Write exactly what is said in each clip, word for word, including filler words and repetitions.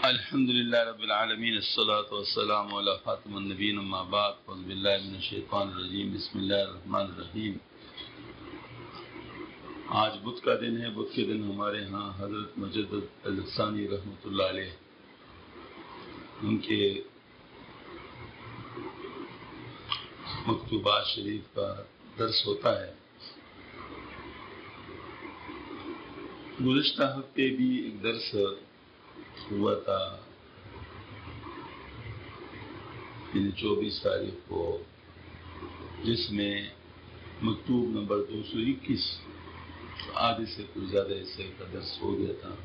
الحمد للہ رب العالمین الصلاۃ والسلام علی خاتم النبیین اما بعد اعوذ باللہ من الشیطان الرجیم بسم اللہ الرحمن الرحیم۔ آج بدھ کا دن ہے۔ بدھ کے دن ہمارے ہاں حضرت مجدد الثانی رحمۃ اللہ علیہ ان کے مکتوبات شریف کا درس ہوتا ہے۔ گزشتہ ہفتے بھی ایک درس ہوا تھا، یعنی چوبیس تاریخ کو، جس میں مکتوب نمبر دو سو اکیس آدھے سے کچھ زیادہ حصے کا درس ہو گیا تھا۔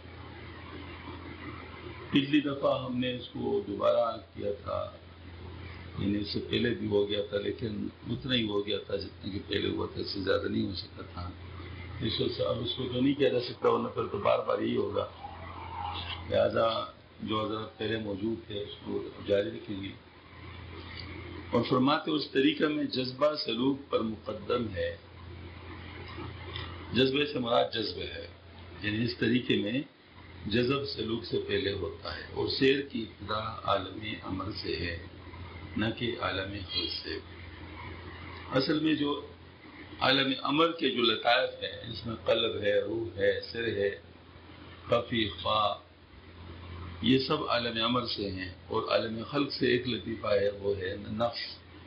پچھلی دفعہ ہم نے اس کو دوبارہ کیا تھا، یعنی اس سے پہلے بھی ہو گیا تھا، لیکن اتنا ہی ہو گیا تھا جتنا کہ پہلے ہوا تھا، اس سے زیادہ نہیں ہو سکتا تھا۔ اس وجہ سے اب اس کو تو نہیں کیا جا سکتا، ورنہ پھر تو بار بار یہی ہوگا۔ لہذا جو حضرت پہلے موجود تھے اس کو جاری رکھیں گے۔ اور فرماتے اس طریقہ میں جذبہ سلوک پر مقدم ہے۔ جذبے سے مراد جذبہ ہے، یعنی اس طریقے میں جذب سلوک سے پہلے ہوتا ہے، اور سیر کی ابتدا عالم امر سے ہے، نہ کہ عالم خلق سے۔ اصل میں جو عالم امر کے جو لطائف ہیں، اس میں قلب ہے، روح ہے، سر ہے، خفی، خفا، یہ سب عالم امر سے ہیں، اور عالم خلق سے ایک لطیفہ ہے، وہ ہے نفس۔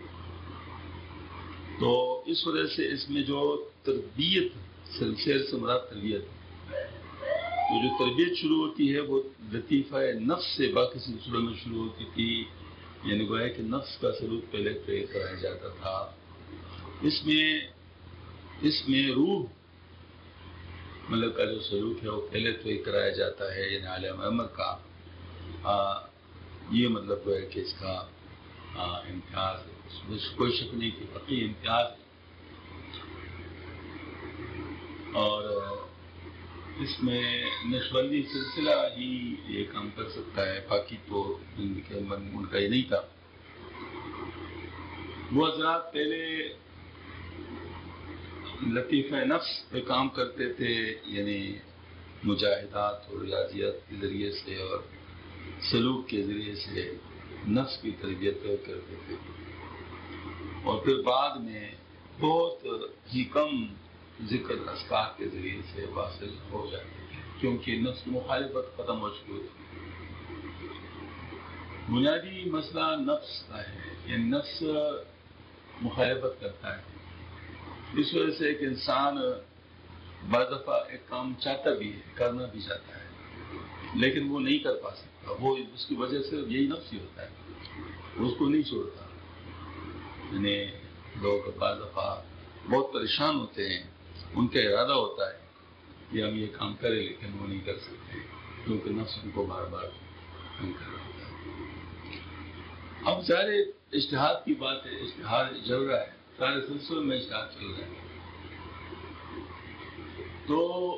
تو اس وجہ سے اس میں جو تربیت، سیر سے مراد تربیت، تو جو تربیت شروع ہوتی ہے وہ لطیفہ نفس سے باقی سلسلوں میں شروع ہوتی تھی، یعنی گویا کہ نفس کا سلوک پہلے طے کرایا جاتا تھا۔ اس میں اس میں روح مطلب کا جو سلوک ہے وہ پہلے طے کرایا جاتا ہے، یعنی عالم امر کا۔ آ, یہ مطلب ہے کہ اس کا آ, امتیاز ہے، اس کوئی شک نہیں کہ فقی امتیاز ہے۔ اور اس میں نشبندی سلسلہ ہی یہ کام کر سکتا ہے، باقی تو ان کا یہ نہیں تھا۔ وہ حضرات پہلے لطیفہ نفس پہ کام کرتے تھے، یعنی مجاہدات اور ریاضیات کے ذریعے سے اور سلوک کے ذریعے سے نفس کی تربیت کرتے تھے، اور پھر بعد میں بہت ہی کم ذکر اذکار کے ذریعے سے واصل ہو جاتے تھے، کیونکہ نفس مخالفت ختم ہو چکی ہوتی۔ بنیادی مسئلہ نفس کا ہے، یہ نفس مخالفت کرتا ہے۔ اس وجہ سے ایک انسان بعض دفعہ ایک کام چاہتا بھی ہے، کرنا بھی چاہتا ہے، لیکن وہ نہیں کر پا سکتا۔ وہ اس کی وجہ سے یہی نفس ہی ہوتا ہے، اس کو نہیں چھوڑتا۔ یعنی لوگ بعض دفعہ بہت پریشان ہوتے ہیں، ان کا ارادہ ہوتا ہے کہ ہم یہ کام کریں، لیکن وہ نہیں کر سکتے کیونکہ نفس ان کو بار بار کام کر رہا ہوتا ہے۔ اب ظاہر اجتہاد کی بات ہے، اجتہاد چل رہا ہے، سارے سلسلے میں اجتہاد چل رہا ہے۔ تو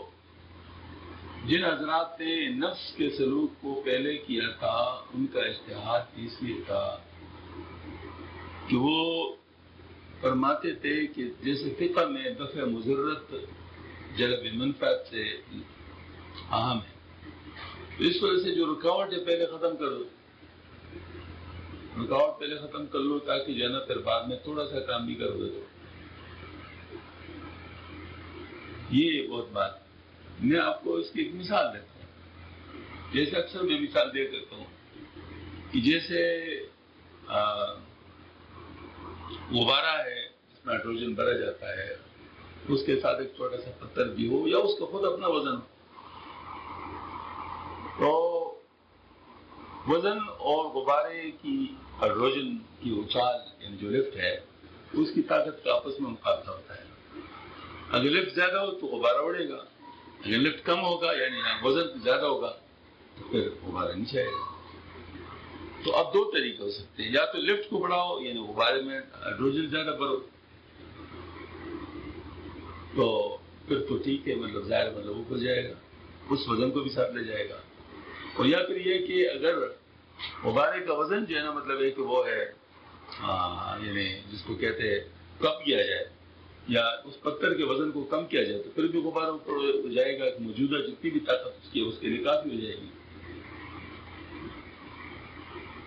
جن حضرات نے نفس کے سلوک کو پہلے کیا تھا، ان کا اجتہاد اس لیے تھا کہ وہ فرماتے تھے کہ جیسے فقہ میں دفع مضرت جلب منفعت سے اہم ہے، تو اس وجہ سے جو رکاوٹ ہے پہلے ختم کر دو، رکاوٹ پہلے ختم کر لو، تاکہ جو ہے نا پھر بعد میں تھوڑا سا کام بھی کر دو۔ یہ بہت بات، میں آپ کو اس کی ایک مثال دیتا ہوں، جیسے اکثر میں مثال دے دیتا ہوں کہ جیسے غبارہ ہے جس میں ہائیڈروجن بھرا جاتا ہے، اس کے ساتھ ایک چھوٹا سا پتھر بھی ہو یا اس کا خود اپنا وزن ہو، تو وزن اور غبارے کی ہائیڈروجن کی اچھال، یعنی جو لفٹ ہے، اس کی طاقت کا آپس میں مقابلہ ہوتا ہے۔ اگر لفٹ زیادہ ہو تو غبارہ اڑے گا، اگر لفٹ کم ہوگا یعنی وزن زیادہ ہوگا تو پھر غبارہ نیچے آئے گا۔ تو اب دو طریقے ہو سکتے ہیں، یا تو لفٹ کو بڑھاؤ یعنی غبارے میں ہائیڈروجن زیادہ بھرو، تو پھر تو ٹھیک ہے، مطلب ظاہر مطلب اوپر جائے گا، اس وزن کو بھی ساتھ لے جائے گا۔ اور یا پھر یہ کہ اگر غبارے کا وزن جو ہے نا مطلب ہے کہ وہ ہے یعنی جس کو کہتے ہیں کم کیا جائے، یا اس پتھر کے وزن کو کم کیا جائے، تو پھر بھی غبارہ اوپر جائے گا، موجودہ جتنی بھی طاقت اس کی ہے اس کے لیے کافی ہو جائے گی۔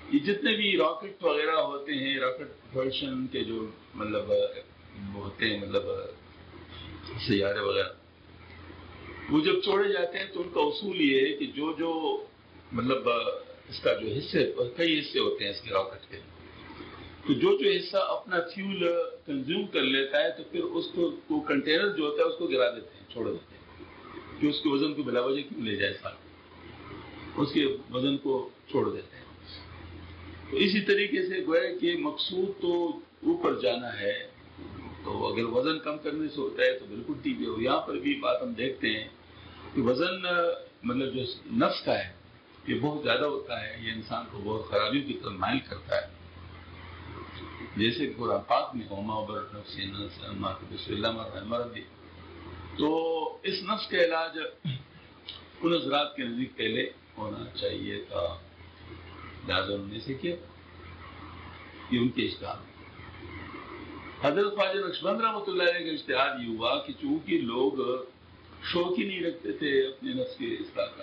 یہ جتنے بھی راکٹ وغیرہ ہوتے ہیں، راکٹ پروپلشن کے جو مطلب ہوتے ہیں، مطلب سیارے وغیرہ، وہ جب چھوڑے جاتے ہیں تو ان کا اصول یہ ہے کہ جو جو مطلب اس کا جو حصے، کئی حصے ہوتے ہیں اس کے راکٹ کے، تو جو جو حصہ اپنا فیول کنزیوم کر لیتا ہے تو پھر اس کو کنٹینر جو ہوتا ہے اس کو گرا دیتے ہیں، چھوڑ دیتے ہیں کہ اس کے وزن کو بلا وجہ کیوں لے جائے ساتھ، اس کے وزن کو چھوڑ دیتے ہیں۔ تو اسی طریقے سے گویا کہ مقصود تو اوپر جانا ہے، تو اگر وزن کم کرنے سے ہوتا ہے تو بالکل ٹھیک ہے۔ یہاں پر بھی بات ہم دیکھتے ہیں کہ وزن مطلب جو نفس کا ہے یہ بہت زیادہ ہوتا ہے، یہ انسان کو بہت خرابیوں کی طرف مائل کرتا ہے، جیسے کہ قرآن پاک میں وما برئ نفسی نفس امارۃ بالسوء الا ما رحم ربی۔ تو اس نفس کا علاج ان حضرات کے نزدیک پہلے ہونا چاہیے تھا، لہٰذا انہوں نے سے کیا، یہ ان کے اجتہاد۔ حضرت خواجہ نقشبند رحمۃ اللہ علیہ کا اجتہاد یہ ہوا کہ چونکہ لوگ شوق ہی نہیں رکھتے تھے اپنے نفس کے اصلاح کا،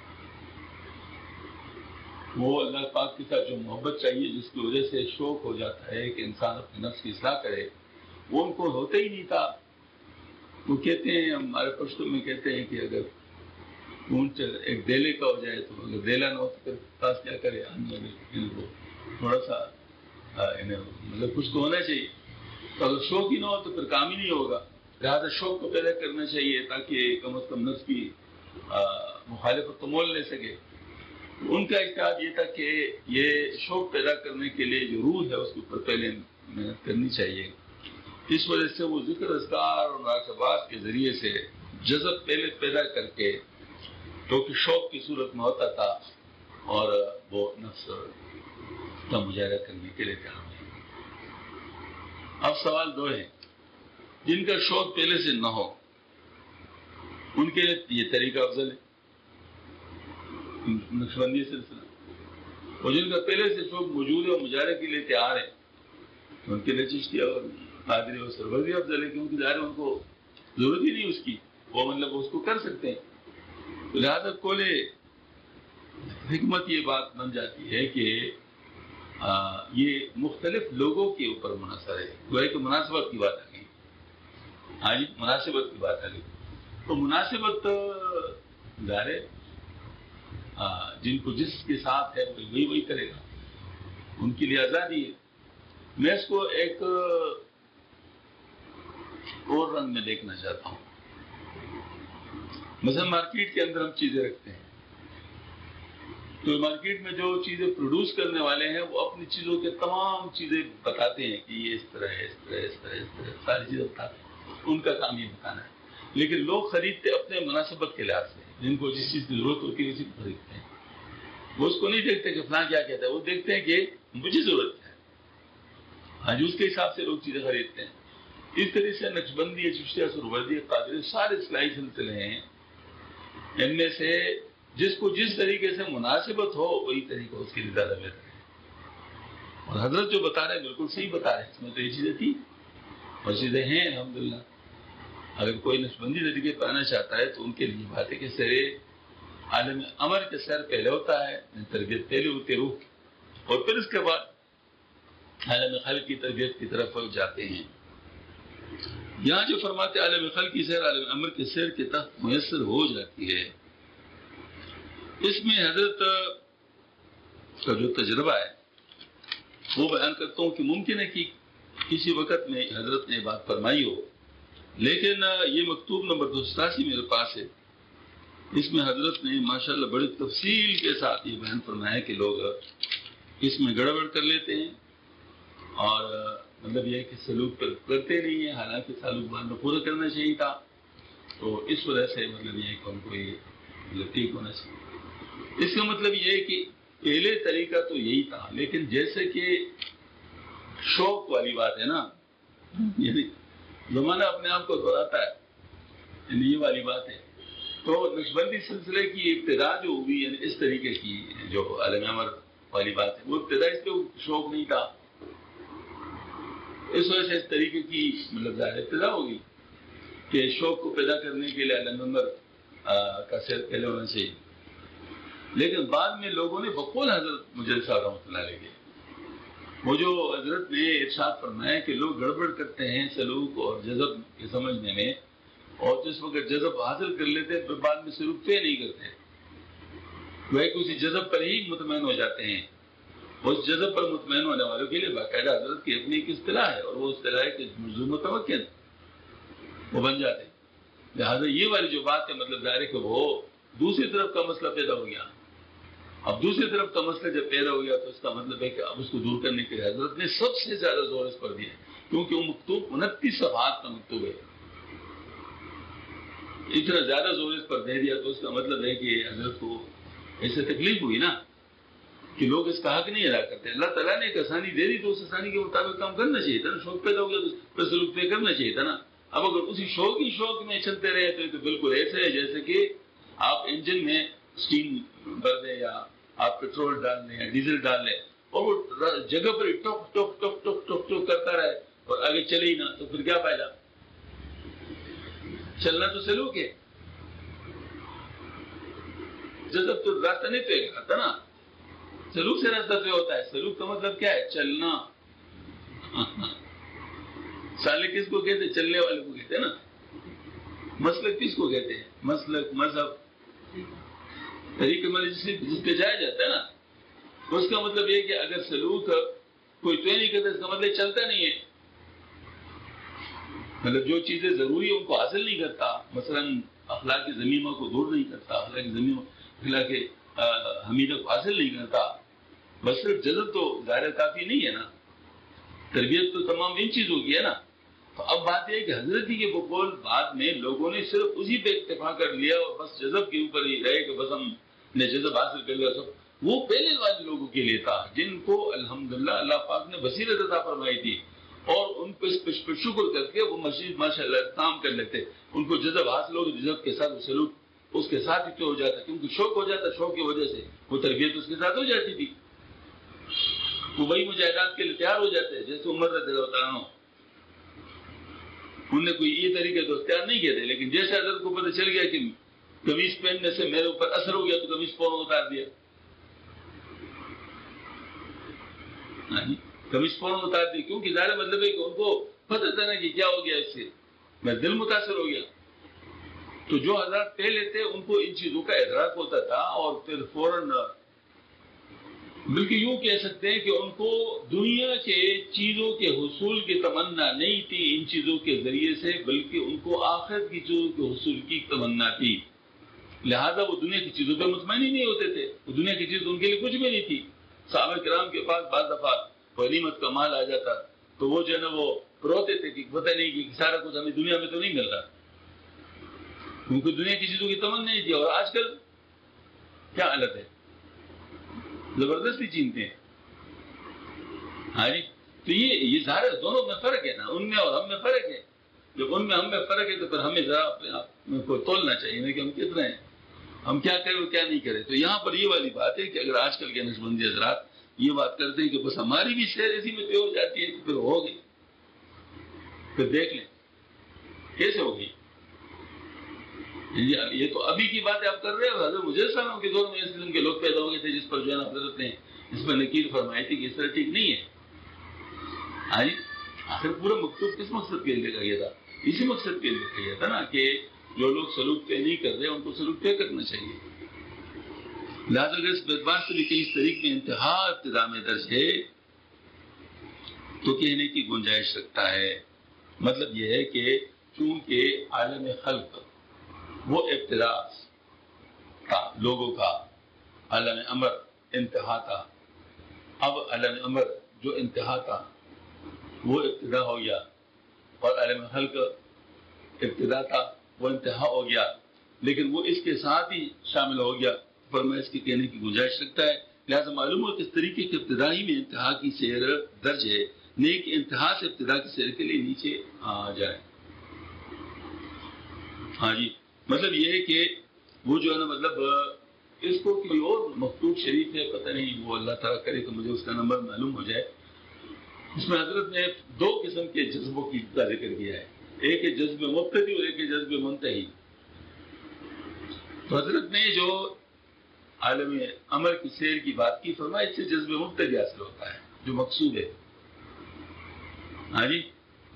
وہ اللہ پاک کے ساتھ جو محبت چاہیے جس کی وجہ سے شوق ہو جاتا ہے کہ انسان اپنے نفس کی اصلاح کرے، وہ ان کو ہوتا ہی نہیں تھا۔ وہ کہتے ہیں، ہمارے پشتوں میں کہتے ہیں کہ اگر اونٹ ایک دیلے کا ہو جائے تو اگر دیلا نہ ہو تو پھر پاس کیا کرے، ان کو تھوڑا سا انہیں مطلب کچھ تو ہونا چاہیے، تو اگر شوق ہی نہ ہو تو پھر کام ہی نہیں ہوگا، لہٰذا شوق کو پیدا کرنا چاہیے تاکہ کم از کم نفس کی مخالفت تو مول لے سکے۔ ان کا اجتہاد یہ تھا کہ یہ شوق پیدا کرنے کے لیے جو روح ہے اس کے اوپر پہلے محنت کرنی چاہیے، اس وجہ سے وہ ذکر اذکار اور مراقبات کے ذریعے سے جذب پہلے پیدا کر کے، جو کہ شوق کی صورت میں ہوتا تھا، اور وہ نفس کا مجاہدہ کرنے کے لیے تیار ہے۔ اب سوال دو ہیں، جن کا شوق پہلے سے نہ ہو ان کے لیے یہ طریقہ افضل ہے، نقشبندی سلسلہ، اور جن کا پہلے سے شوق موجود ہے اور مجاہدے کے لیے تیار ہے ان کے لیے چشتیہ اور قادری اور سربردی افضل ہے، کیونکہ ظاہر ان کو ضرورت ہی نہیں اس کی، وہ مطلب اس کو کر سکتے ہیں۔ تو لہٰذا قول حکمت یہ بات بن جاتی ہے کہ آ, یہ مختلف لوگوں کے اوپر منحصر ہے، گویا کہ مناسبت کی بات آ گئی، ہاں جی مناسبت کی بات آ گئی، تو مناسبت ظاہر ہے جن کو جس کے ساتھ ہے وہی وہی کرے گا، ان کے لیے آزادی ہے۔ میں اس کو ایک اور رنگ میں دیکھنا چاہتا ہوں، مثلا مارکیٹ کے اندر ہم چیزیں رکھتے ہیں، تو مارکیٹ میں جو چیزیں پروڈیوس کرنے والے ہیں وہ اپنی چیزوں کے تمام چیزیں بتاتے ہیں کہ یہ اس طرح ہے، اس طرح اس طرح اس طرح ساری چیزیں بتاتے ہیں، ان کا کام یہ بتانا ہے، لیکن لوگ خریدتے اپنے مناسبت کے لحاظ سے، جن کو جس چیز کی ضرورت ہوتی ہے اسی کو خریدتے ہیں، وہ اس کو نہیں دیکھتے کہ فلاں کیا کہتا ہے، وہ دیکھتے ہیں کہ مجھے ضرورت ہے، ہاں جی اس کے حساب سے لوگ چیزیں خریدتے ہیں۔ اس طرح سے نقشبندی، چشتیہ، سہروردی، قادری سارے اصلاحی سلسلے ہیں، ان میں سے جس کو جس طریقے سے مناسبت ہو وہی طریقہ اس کے لیے زیادہ بہتر ہے، اور حضرت جو بتا رہے ہیں بالکل صحیح بتا رہے ہیں، اس میں تو یہ چیزیں تھی اور چیزیں ہیں الحمدللہ۔ اگر کوئی نقشبندی طریقے پہ آنا چاہتا ہے تو ان کے لیے بات ہے کہ سر عالم امر کے سر پہلے ہوتا ہے، تربیت پہلے ہوتی ہے روح کی، اور پھر اس کے بعد عالم خلق کی تربیت کی طرف جاتے ہیں۔ یہاں جو فرماتے عالم خلق کی سیر عالم امر کے سیر کے تحت میسر ہو جاتی ہے، اس میں حضرت کا جو تجربہ ہے وہ بیان کرتا ہوں کہ ممکن ہے کہ کسی وقت میں حضرت نے بات فرمائی ہو، لیکن یہ مکتوب نمبر دو سو ستاسی میرے پاس ہے، اس میں حضرت نے ماشاءاللہ بڑی تفصیل کے ساتھ یہ بیان فرمایا کہ لوگ اس میں گڑبڑ کر لیتے ہیں، اور مطلب یہ کہ سلوک پر کرتے نہیں ہیں، حالانکہ سلوک بان کو پورا کرنا چاہیے تھا، تو اس وجہ سے مطلب یہ کہ ان کو یہ مطلب ٹھیک ہونا چاہیے۔ اس کا مطلب یہ ہے کہ پہلے طریقہ تو یہی تھا، لیکن جیسے کہ شوق والی بات ہے نا، یعنی زمانہ اپنے آپ کو دہراتا ہے، یعنی یہ والی بات ہے، تو نقشبندی سلسلے کی ابتدا جو ہوئی یعنی اس طریقے کی جو عالم امر والی بات ہے، وہ ابتدا اس کو شوق نہیں تھا، اس وجہ سے اس طریقے کی مطلب ظاہر ابتدا ہوگی کہ شوق کو پیدا کرنے کے لیے عالم امر کا سیر پہلے ہونا چاہیے۔ لیکن بعد میں لوگوں نے بقول حضرت مجدد صاحب رحمۃ اللہ علیہ کے وہ جو حضرت نے ارشاد فرمایا کہ لوگ گڑبڑ کرتے ہیں سلوک اور جذب کے سمجھنے میں، اور جس وقت جذب حاصل کر لیتے ہیں پھر بعد میں سلوک طے نہیں کرتے، وہ ایک اسی جذب پر ہی مطمئن ہو جاتے ہیں۔ اس جذب پر مطمئن ہونے والوں کے لیے باقاعدہ حضرت کی اپنی ایک اصطلاح ہے، اور وہ اصطلاح ہے کہ ملزوم متمکن وہ بن جاتے ہیں۔ لہٰذا یہ والی جو بات ہے مطلب ظاہر ہے کہ وہ دوسری طرف کا مسئلہ پیدا ہو گیا۔ اب دوسری طرف کا مسئلہ جب پیدا ہو گیا تو اس کا مطلب ہے کہ اب اس کو دور کرنے کے لیے حضرت نے سب سے زیادہ زور اس پر دیا، کیونکہ وہ مکتوب انتیس صفحات کا مکتوب ہے، اتنا زیادہ زور اس پر دے دیا تو اس کا مطلب ہے کہ حضرت کو ایسے تکلیف ہوئی نا کہ لوگ اس کا حق نہیں ادا کرتے۔ اللہ تعالیٰ نے ایک آسانی دے دی تو اس آسانی کے مطابق کام کرنا چاہیے تھا نا، شوق پیدا ہو گیا تو پھر سلوک طے کرنا چاہیے تھا نا۔ اب اگر اسی شوق ہی شوق میں چلتے رہے تو یہ تو بالکل ایسے ہے جیسے کہ آپ انجن میں اسٹیم بھر دیں یا آپ پیٹرول ڈال دیں یا ڈیزل ڈال لیں اور وہ جگہ پر ٹوک ٹوک ٹوک ٹوک ٹوک ٹوک کرتا رہے اور آگے چلے ہی نہ تو پھر کیا فائدہ؟ چلنا تو سلوک ہے، جذب تو راستہ نہیں طے کرتا نا، سلوک سے راستہ طے ہوتا ہے۔ سلوک کا مطلب کیا ہے؟ چلنا۔ سالک کس کو کہتے ہیں؟ چلنے والے کو کہتے ہیں نا۔ مسلک کس کو کہتے ہیں؟ مسلک، مذہب، طریقہ مطلب جس جس پہ جایا جاتا ہے نا، اس کا مطلب یہ کہ اگر سلوک کوئی طے نہیں کرتا اس کا مطلب چلتا نہیں ہے، مطلب جو چیزیں ضروری ہیں ان کو حاصل نہیں کرتا، مثلا اخلاق ضمیمہ کو دور نہیں کرتا، اخلاق ضمیمہ اخلاق حمیدہ کو حاصل نہیں کرتا، بس صرف جذب تو ظاہر کافی نہیں ہے نا، تربیت تو تمام ان چیزوں کی ہے نا۔ تو اب بات یہ ہے کہ حضرت کے بقول بعد میں لوگوں نے صرف اسی پہ اکتفا کر لیا اور بس جذب کے اوپر ہی رہے کہ بس ہم نے جذب حاصل کر لیا سب۔ وہ پہلے والے لوگوں کے لیے تھا جن کو الحمدللہ اللہ پاک نے بصیرت عطا فرمائی تھی اور ان پہ پر شکر کر کے وہ مسجد ماشاء اللہ کام کر لیتے، ان کو جذب حاصل ہو تو جذب کے ساتھ سلوک اس کے ساتھ ہی ہو جاتا، کیونکہ شوق ہو جاتا، شوق کی وجہ سے وہ تربیت اس کے ساتھ ہو جاتی تھی، وہ وہی مجاہدات کے لیے تیار ہو جاتے ہیں۔ جیسے عمر رضی اللہ تعالیٰ عنہ انہوں نے کوئی یہ طریقے تو اختیار نہیں کیے تھے، لیکن جیسے حضرت کو پتہ چل گیا کہ قمیص پہننے سے میرے اوپر اثر ہو گیا تو قمیص فوراً اتار دیا، قمیص فوراً اتار دی، کیونکہ ظاہر مطلب ہے کہ ان کو پتہ تھا نا کہ کیا ہو گیا، اس سے میں دل متاثر ہو گیا۔ تو جو حضرات پہلے تھے ان کو ان چیزوں کا ادراک ہوتا تھا اور پھر فوراً بلکہ یوں کہہ سکتے ہیں کہ ان کو دنیا کے چیزوں کے حصول کی تمنا نہیں تھی ان چیزوں کے ذریعے سے، بلکہ ان کو آخرت کی چیزوں کے حصول کی تمنا تھی، لہذا وہ دنیا کی چیزوں پہ مطمئن ہی نہیں ہوتے تھے، وہ دنیا کی چیز ان کے لیے کچھ بھی نہیں تھی۔ صحابہ کرام کے پاس بعض دفعہ غنیمت کا مال آ جاتا تو وہ جو ہے نا وہ روتے تھے کہ پتہ نہیں کہ سارا کچھ ہمیں دنیا میں تو نہیں مل رہا، کیونکہ دنیا کی چیزوں کی تمنا نہیں تھی۔ اور آج کل کیا حالت ہے؟ زبردستی چینتے ہیں، ہاں جی۔ تو یہ یہ ظاہر دونوں میں فرق ہے نا، ان میں اور ہم میں فرق ہے۔ جب ان میں ہم میں فرق ہے تو پھر ہمیں ذرا اپنے آپ کو تولنا چاہیے نا کہ ہم کتنے ہیں، ہم کیا کریں اور کیا نہیں کریں۔ تو یہاں پر یہ والی بات ہے کہ اگر آج کل کے نقشبندی حضرات یہ بات کرتے ہیں کہ بس ہماری بھی شہر ایسی میں طے ہو جاتی ہے تو پھر ہو گئی، پھر دیکھ لیں کیسے ہوگی۔ یہ تو ابھی کی باتیں آپ کر رہے ہو، حضرت مجدد صاحب کے دور میں اس قسم کے لوگ پیدا ہو گئے تھے جس پر جو ہے نا حضرت نے اس پر نکیر فرمائی تھی کہ اس طرح ٹھیک نہیں ہے۔ ہاں جی، آخر پورا مکتوب کس مقصد کے لیے لکھا گیا تھا؟ اسی مقصد کے لیے لکھا گیا تھا نا کہ جو لوگ سلوک طے نہیں کر رہے ان کو سلوک طے کرنا چاہیے۔ لہٰذا اگر اس اعتبار سے بھی کہیں اس طریق میں انتہا ابتدا میں درج ہے تو کہنے کی گنجائش رکھتا ہے۔ مطلب یہ ہے کہ چونکہ عالم خلق وہ ابتدا تھا، لوگوں کا عالم امر انتہا تھا، اب عالم امر جو انتہا تھا وہ ابتدا ہو گیا اور عالم خلق ابتدا تھا وہ انتہا ہو گیا، لیکن وہ اس کے ساتھ ہی شامل ہو گیا، پر میں اس کی کہنے کی گنجائش رکھتا ہے۔ لہٰذا معلوم ہو کس طریقے کے ابتدائی میں انتہا کی سیر درج ہے، نیک انتہا سے ابتدا کی سیر کے لیے نیچے آ جائے۔ ہاں جی، مطلب یہ ہے کہ وہ جو ہے نا مطلب اس کو کوئی اور مکتوب شریف ہے، پتہ نہیں، وہ اللہ تعالیٰ کرے کہ مجھے اس کا نمبر معلوم ہو جائے، اس میں حضرت نے دو قسم کے جذبوں کی کا ذکر کیا ہے، ایک ہے جذب مبتدی اور ایک ہے جذب منتہی۔ تو حضرت نے جو عالم عمل کی سیر کی بات کی، فرمایا اس سے جذب مبتدی حاصل ہوتا ہے جو مقصود ہے. ہاں جی.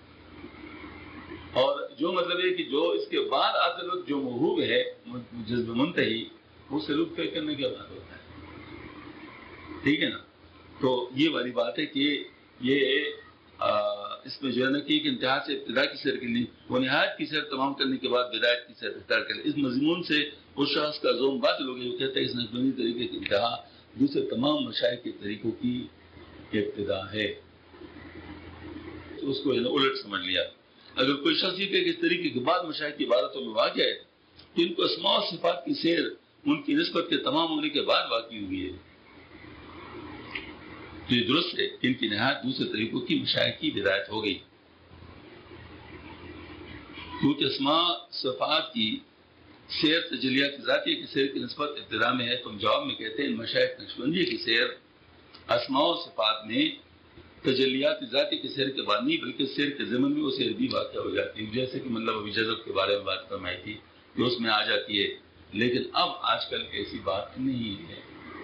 اور جو مطلب ہے کہ جو اس کے بعد آتے وقت جو محبوب ہے جذب منتہی، وہ سلوک طے کرنے کے بعد ہوتا ہے. ٹھیک ہے نا. تو یہ والی بات ہے کہ یہ آ, اس میں جو ہے نا کہ ایک انتہا سے ابتدا کی سیر کرنی، وہ نہایت کی سیر تمام کرنے کے بعد بدایت کی سیر اختیار کرے. اس مضمون سے اس شخص کا زوم باطل ہو گیا. وہ کہتا ہے اس نقشبندی طریقے کی انتہا دوسرے تمام مشائخ کے طریقوں کی ابتدا ہے. اس کو الٹ سمجھ لیا. اگر کوئی شخص یہ کہ اس طریقے کے بعد مشائخ کی عبارتوں میں واقع ہے تو ان کو اسماء و صفات کی سیر ان کی نسبت کے تمام ہونے کے بعد واقع ہوئی ہے، تو یہ درست ہے. ان کی نہایت دوسرے طریقوں کی مشائخ کی بدایت ہو گئی. کیونکہ اسماء صفات کی سیر تجلیات ذاتیہ کی سیر کی نسبت ابتدا میں ہے. تم جواب میں کہتے ہیں مشائخ نقشبندیہ کی سیر اسماء و صفات میں تجلیات ذاتی کی سیر کے بعد نہیں بلکہ سیر کے ضمن میں وہ سیر بھی واقع ہو جاتی ہے. جیسے کہ مطلب ابھی جذب کے بارے میں بات فرمائی تھی کہ اس میں آ جاتی ہے، لیکن اب آج کل ایسی بات نہیں ہے.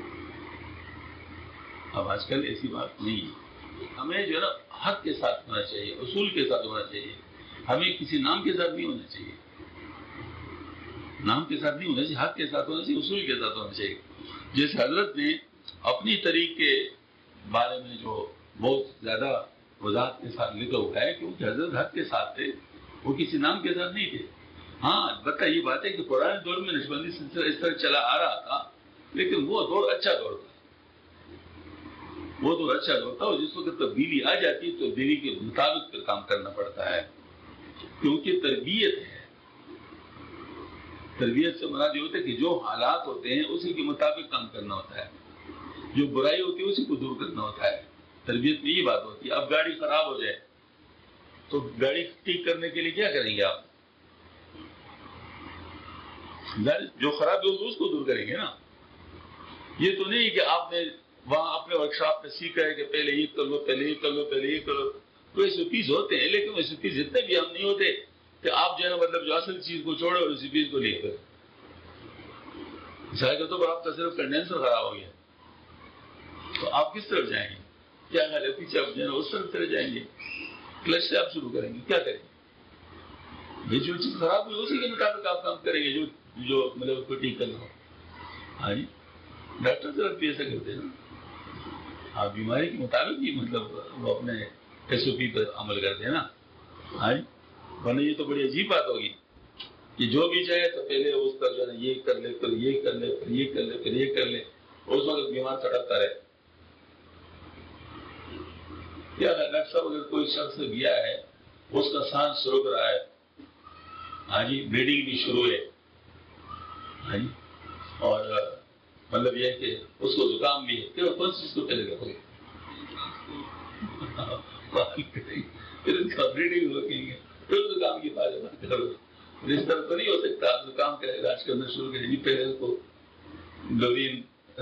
اب آج کل ایسی بات نہیں ہے. ہمیں جو ہے نا حق کے ساتھ ہونا چاہیے، اصول کے ساتھ ہونا چاہیے. ہمیں کسی نام کے ساتھ نہیں ہونا چاہیے، نام کے ساتھ نہیں ہونا چاہیے، حق کے ساتھ ہونا چاہیے، اصول کے ساتھ ہونا چاہیے. جیسے حضرت نے اپنی طریق کے بارے میں جو بہت زیادہ وضاحت کے ساتھ لکھا ہوا ہے، کیونکہ حضرت حق کے ساتھ تھے، وہ کسی نام کے ساتھ نہیں تھے. ہاں البتہ یہ بات ہے کہ پرانے دور میں نقشبندی سلسلہ اس طرح چلا آ رہا تھا، لیکن وہ دور اچھا دور تھا. وہ دور اچھا دور تھا اور جس وقت تبدیلی آ جاتی تو تبدیلی کے مطابق پھر کام کرنا پڑتا ہے، کیونکہ تربیت ہے. تربیت سے مراد یہ ہوتا ہے کہ جو حالات ہوتے ہیں اسی کے مطابق کام کرنا ہوتا ہے، جو برائی ہوتی ہے اسی کو دور کرنا ہوتا ہے. تربیت میں یہ بات ہوتی ہے. اب گاڑی خراب ہو جائے تو گاڑی ٹھیک کرنے کے لیے کیا کریں گے آپ؟ گاڑی جو خراب ہے اس کو دور کریں گے نا. یہ تو نہیں کہ آپ نے وہاں اپنے ورک شاپ میں سیکھا ہے کہ پہلے یہ کر لو، پہلے یہ کر لو، پہلے یہ کر لو. تو ایس او پیز ہوتے ہیں، لیکن ایس او پیز اتنے بھی ہم نہیں ہوتے کہ آپ جو ہے نا مطلب جو اصل چیز کو چھوڑے اور اسی پیز کو لے کر مثال کے طور پر آپ کا صرف کنڈینسر خراب ہو گیا تو آپ کس طرف جائیں گے؟ کیا خیال ہے؟ پیچھے آپ جو ہے نا اس طرف چلے جائیں گے، کلچ سے آپ شروع کریں گے. کیا کریں گے؟ یہ جو چیز خراب ہوئی اسی کے مطابق آپ کام کریں گے جو جو مطلب اس کو ٹھیک کرنا ہو. ہاں جی. ڈاکٹر صرف بھی ایسا کرتے ہیں نا، آپ بیماری کے مطابق ہی مطلب وہ اپنے ایس او پی پر عمل کرتے ہیں نا. ہاں جی. ورنہ یہ تو بڑی عجیب بات ہوگی کہ جو بھی چاہے تو پہلے اس پر جو ہے نا یہ کر لے، پھر یہ کر لے، پھر یہ کر لے، پھر یہ کر لے، اس وقت بیمار تڑپتا رہے. کیا ڈاکٹر صاحب اگر کوئی شخص گیا ہے، اس کا سانس رک رہا ہے، ہاں جی، بلیڈنگ بھی شروع ہے، ہاں جی، اور مطلب یہ ہے کہ اس کو زکام بھی ہے، پھر کون سی چیز کو پہلے رکھو گے؟ پھر اس کا بلیڈنگ روکیں گے، پھر زکام کی بات کرو. اس طرح تو نہیں ہو سکتا. آپ زکام کا علاج کرنا شروع کریں گے، پہلے اس کو لورین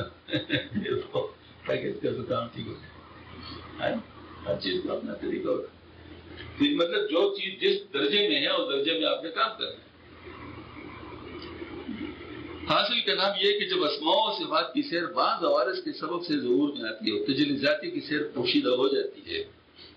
تاکہ اس کا زکام ٹھیک ہو جائے. ہر چیز کا اپنا طریقہ ہوتا ہے. مطلب جو چیز جس درجے میں ہے اس درجے میں آپ نے کام کرنا ہے. حاصل کا نام یہ ہے کہ جب اسماء و صفات کی سیر بعض عوارض کے سبب سے ظہور میں آتی ہے اور تجلی ذاتی کی سیر پوشیدہ ہو جاتی ہے،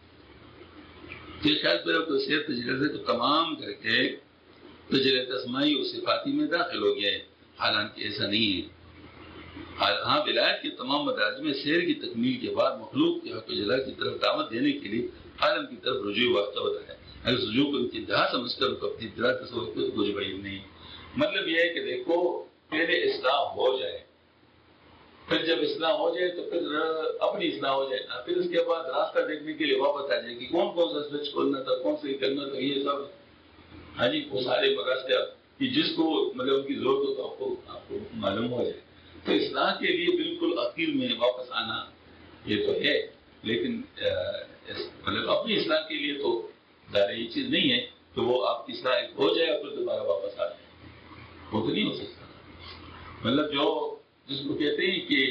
تو خیال پر تو سیر تجلی تو تمام کر کے تجلیت اسمائی و صفاتی میں داخل ہو گیا ہے. حالانکہ ایسا نہیں ہے. ہاں ولایت کے تمام مدارج میں سیر کی تکمیل کے بعد مخلوق کے حق جلا کی طرف دعوت دینے کے لیے عالم کی طرف رجوع واقع ہوتا ہے. اگر رجوع کو ان کی انتہا سمجھ کر کو اپنی ابتدا تصور کو کچھ بعید نہیں. مطلب یہ ہے کہ دیکھو پہلے اصلاح ہو جائے، پھر جب اصلاح ہو جائے تو پھر اپنی اصلاح ہو جائے نا، پھر اس کے بعد راستہ دیکھنے کے لیے واپس آ جائے کہ کون کون سا سوئچ کھولنا تھا، کون سے کرنا تھا، یہ سب ہاں جی وہ سارے راستے کہ جس کو مطلب ان کی ضرورت ہو تو آپ کو آپ کو معلوم ہو جائے. تو اصلاح کے لیے بالکل اخیر میں واپس آنا یہ تو ہے، لیکن مطلب اپنی اصلاح کے لیے تو ظاہر یہ چیز نہیں ہے کہ وہ آپ کی اصلاح ہو جائے اور پھر دوبارہ واپس آ جائے. وہ تو نہیں ہو سکتا. مطلب جو جس کو کہتے ہیں کہ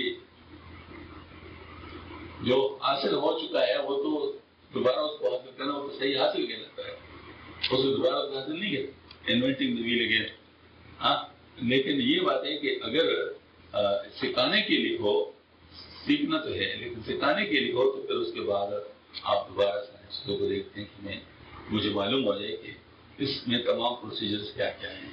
جو حاصل ہو چکا ہے وہ تو دوبارہ اس کو حاصل کرنا وہ تو صحیح حاصل کہلاتا ہے، اس کو دوبارہ اس کو حاصل نہیں کرتا. Inventing the wheel again. ہاں لیکن یہ بات ہے کہ اگر سکھانے کے لیے ہو، سیکھنا تو ہے لیکن سکھانے کے لیے ہو تو پھر اس کے بعد آپ دوبارہ سارے چیزوں کو دیکھتے ہیں کہ میں مجھے معلوم ہو جائے کہ اس میں تمام پروسیجرز کیا کیا ہیں.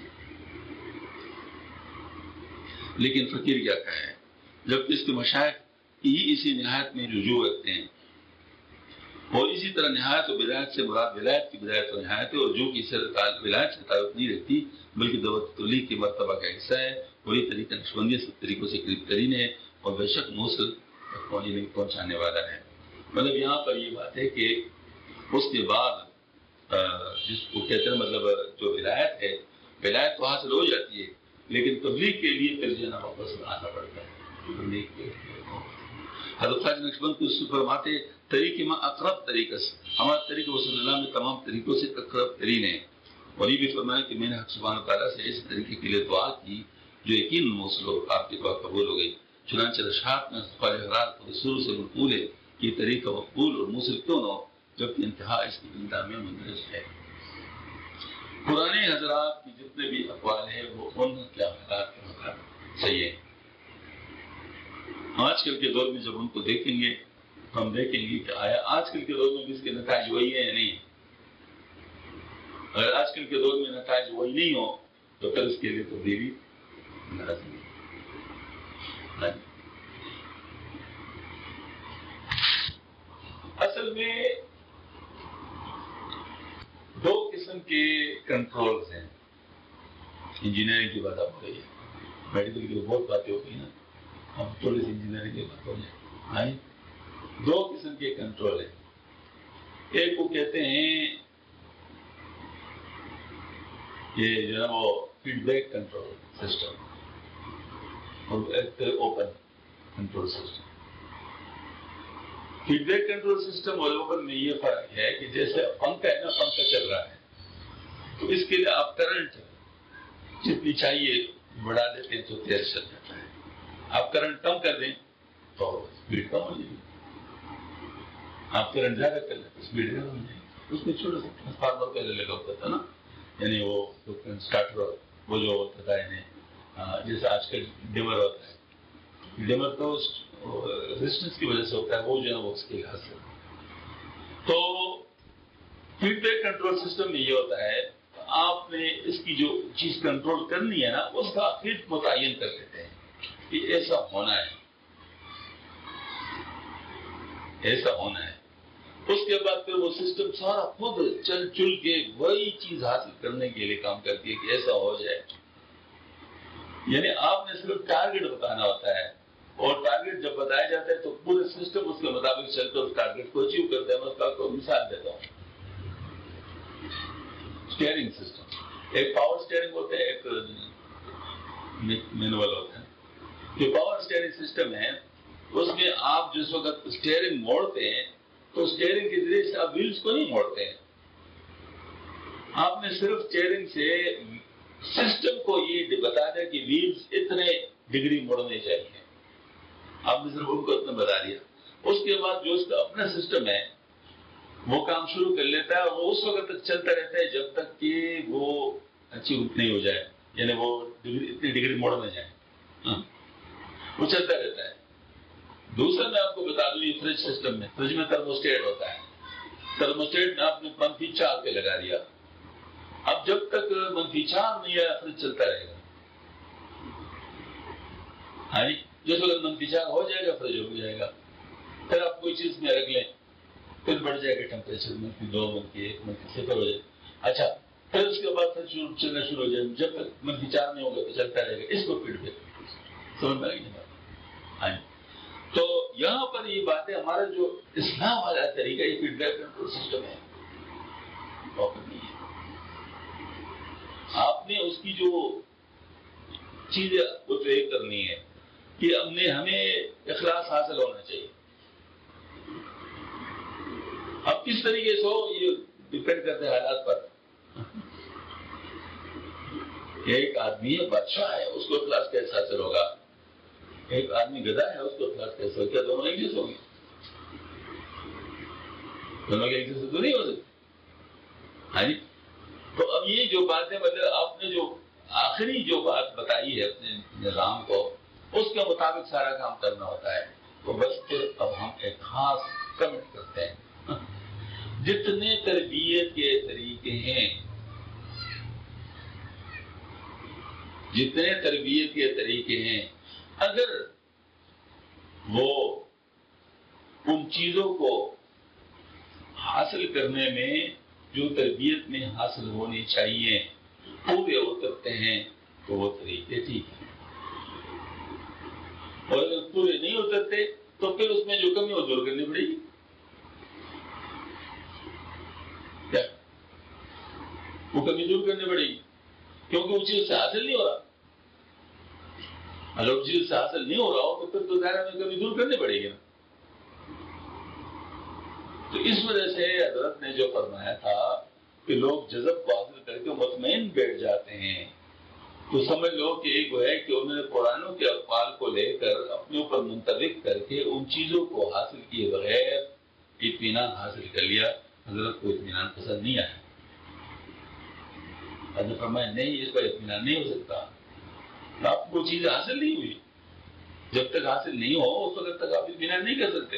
لیکن فقیر کیا کہا ہے جبکہ اس کے مشائخ ہی اسی نہایت میں رجوع رکھتے ہیں، اور اسی طرح نہایت و بدایت سے مراد ولایت کی بدایت و نہایت ہے، اور جو کہ اس ولایت سے تعلق نہیں رکھتی بلکہ دعوت تبلیغ کی مرتبہ کا حصہ ہے. وہی طریقہ نقشبندیہ سب طریقوں سے قریب ترین ہے اور بے شک موصل پہنچانے والا ہے. مطلب یہاں پر یہ بات ہے کہ اس کے بعد جس کو کہتے ہیں مطلب جو ولایت ہے، ولایت تو حاصل ہو جاتی ہے لیکن تبلیغ کے لیے پھر جو ہے نا واپس آنا پڑتا ہے. تبلیغ کے حضرت خواجہ نقشبند کو اس سے فرماتے طریقے میں اقرب طریقہ سے، ہمارا طریقہ وصول اللہ میں تمام طریقوں سے اقرب ترین ہے. اور یہ بھی فرمایا کہ میں نے حق سبحانہ تعالیٰ سے اس طریقے کے لیے دعا کی جو یقین موصل ہو، آپ کی دعا قبول ہو گئی. چنانچہ رشحات میں خواجہ حضرات کو رسول سے منقول ہے کہ یہ طریقہ مقبول اور موصل کیوں نہ ہو جبکہ انتہا اس کی انتہا میں مندرج ہے. پرانے حضرات کی جتنے بھی اقوال ہیں وہ ان کے حالات کے مطابق صحیح ہے. آج کل کے دور میں جب ان کو دیکھیں گے ہم دیکھیں گے کہ آیا آج کل کے دور میں بھی اس کے نتائج وہی ہیں یا نہیں. اگر آج کل کے دور میں نتائج وہی نہیں ہو تو پھر اس کے لیے تبدیلی لازمی ہے. اصل میں دو قسم کے کنٹرولز ہیں. انجینئرنگ کی بات آپ کہیے، میڈیکل کی بہت باتیں ہو گئی نا، اب تھوڑی سی انجینئرنگ کی بات ہو جائے. دو قسم کے کنٹرول ہیں. ایک کو کہتے ہیں یہ جو ہے وہ فیڈ بیک کنٹرول سسٹم اور ایک open control system. Feed back control system اور اوپن میں یہ فرق ہے کہ جیسے پنکھا ہے نا، پنکھا چل رہا ہے تو اس کے لیے آپ کرنٹ جتنی چاہیے بڑھا دیتے ہیں تو تیز چل جاتا ہے. آپ کرنٹ کم کر دیں تو اسپیڈ کم ہو جائے گی. آپ کرنٹ زیادہ کر لیں تو اسپیڈ زیادہ ہو جائے گی. اس میں چھوٹا سا ٹرانسفارمر پہلے لگا ہوتا تھا نا، یعنی وہ اسٹارٹر وہ جو ہوتا تھا انہیں جیسے آج کل ڈیمر ہوتا ہے، ڈیمر تو ریزسٹنس کی وجہ سے ہوتا ہے، وہ جو ہے وہ اس کے لحاظ سے. تو فیڈ بیک کنٹرول سسٹم میں یہ ہوتا ہے آپ نے اس کی جو چیز کنٹرول کرنی ہے نا اس کا آخر متعین کر دیتے ہیں کہ ایسا ہونا ہے، ایسا ہونا ہے. اس کے بعد پھر وہ سسٹم سارا خود چل چل کے وہی چیز حاصل کرنے کے لیے کام کرتی ہے کہ ایسا ہو جائے. یعنی آپ نے صرف ٹارگیٹ بتانا ہوتا ہے اور ٹارگیٹ جب بتایا جاتا ہے تو پورے سسٹم اس کے مطابق چل کر اس ٹارگیٹ کو اچیو کرتا ہے. میں اس کا کوئی مثال دیتا ہوں. اسٹیئرنگ سسٹم، ایک پاور اسٹیئرنگ ہوتا ہے، ایک مینول ہوتا ہے. جو پاور اسٹیئرنگ سسٹم ہے اس میں آپ جس وقت اسٹیئرنگ موڑتے ہیں تو اسٹیئرنگ کے ذریعے سے آپ ویلز کو نہیں موڑتے ہیں، آپ نے صرف اسٹیئرنگ سے سسٹم کو یہ بتا دیا کہ ویلز اتنے ڈگری موڑنے چاہیے. آپ نے صرف ان کو اتنا بتا دیا. اس کے بعد جو اس کا اپنا سسٹم ہے وہ کام شروع کر لیتا ہے اور وہ اس وقت تک چلتا رہتا ہے جب تک کہ وہ اچھی نہیں ہو جائے، یعنی وہ اتنی ڈگری موڑ میں جائے. ہاں وہ چلتا رہتا ہے. دوسرا میں آپ کو بتا دوں یہ فریج سسٹم میں، فریج میں تھرموسٹیٹ ہوتا ہے. تھرموسٹیٹ میں آپ نے منفی چار پہ لگا دیا. اب جب تک منفی چار نہیں آیا فریج چلتا رہے گا. ہاں جی، جس وقت منفی چار ہو جائے گا فریج ہو جائے گا. پھر آپ کوئی چیز میں رکھ لیں پھر بڑھ جائے گا ٹیمپریچر، منفی دو منفی ایک منفی صفر ہو جائے. اچھا پھر اس کے بعد پھر چلنا شروع ہو جائے. جب تک منفی چار نہیں ہوگا تو چلتا رہے گا. اس کو فیڈ بیک سمجھ میں آ گئی بات. ہاں تو یہاں پر یہ بات ہے ہمارا جو اصلاح والا طریقہ یہ فیڈ بیک کنٹرول سسٹم ہے. آپ نے اس کی جو چیزیں وہ طے کرنی ہے کہ ہم نے ہمیں اخلاص حاصل ہونا چاہیے. اب کس طریقے سے ہو یہ ڈپینڈ کرتے ہیں حالات پر. ایک آدمی ہے بادشاہ ہے اس کو اخلاص کیسے حاصل ہوگا، ایک آدمی گدھا ہے اس کو اخلاص کیسے ہوگا؟ کیا دونوں ایک جیسے ہوں گے؟ دونوں کے ایک جیسے تو نہیں ہو سکتے. ہاں جی. تو اب یہ جو بات ہے مطلب آپ نے جو آخری جو بات بتائی ہے اپنے نظام کو اس کے مطابق سارا کام کرنا ہوتا ہے. تو بس پھر اب ہم ایک خاص کمنٹ کرتے ہیں. جتنے تربیت کے طریقے ہیں جتنے تربیت کے طریقے ہیں اگر وہ ان چیزوں کو حاصل کرنے میں جو تربیت میں حاصل ہونی چاہیے پورے اترتے ہیں تو وہ طریقے ٹھیک ہیں، اور اگر پورے نہیں اترتے تو پھر اس میں جو کمی وہ دور کرنی پڑے گی. کیا وہ کمی دور کرنی پڑے گی کیونکہ وہ چیز سے حاصل نہیں ہو رہا. اگر وہ چیز سے حاصل نہیں ہو رہا ہو تو پھر تو دائرہ میں کمی دور کرنی پڑے گی نا. تو اس وجہ سے حضرت نے جو فرمایا تھا کہ لوگ جذب کو حاصل کر کے مطمئن بیٹھ جاتے ہیں تو سمجھ لو کہ ایک وہ ہے کہ انہوں نے قرآنوں کے اقوال کو لے کر اپنے اوپر منطبق کر کے ان چیزوں کو حاصل کیے بغیر اطمینان حاصل کر لیا. حضرت کو اطمینان پسند نہیں آیا. حضرت فرمایا نہیں، اس پر اطمینان نہیں ہو سکتا. آپ کو چیز حاصل نہیں ہوئی، جب تک حاصل نہیں ہو اس وقت تک آپ اطمینان نہیں کر سکتے.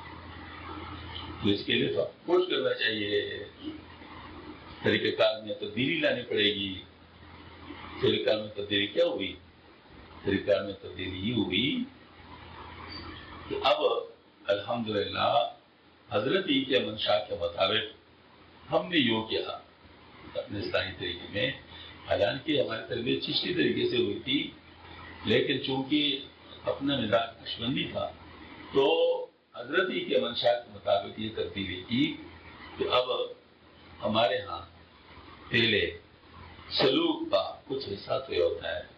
تو اس کے لیے تو آپ کوشش کرنا چاہیے، طریقہ کار میں تبدیلی لانی پڑے گی. طریقہ کار میں تبدیلی کیا ہوئی؟ طریقہ کار میں تبدیلی یہ ہوئی کہ اب الحمدللہ حضرت ہی کے منشا کے مطابق ہم نے یوں کیا اپنے اسلامی طریقے میں. حالانکہ ہماری تربیت چشتی طریقے سے ہوئی تھی، لیکن چونکہ اپنا مزاج نقشبندی تھا تو حضرت ہی کے منشا کے مطابق یہ تبدیلی کی کہ اب ہمارے ہاں پہلے سلوک کا کچھ حصہ تو یہ ہوتا ہے،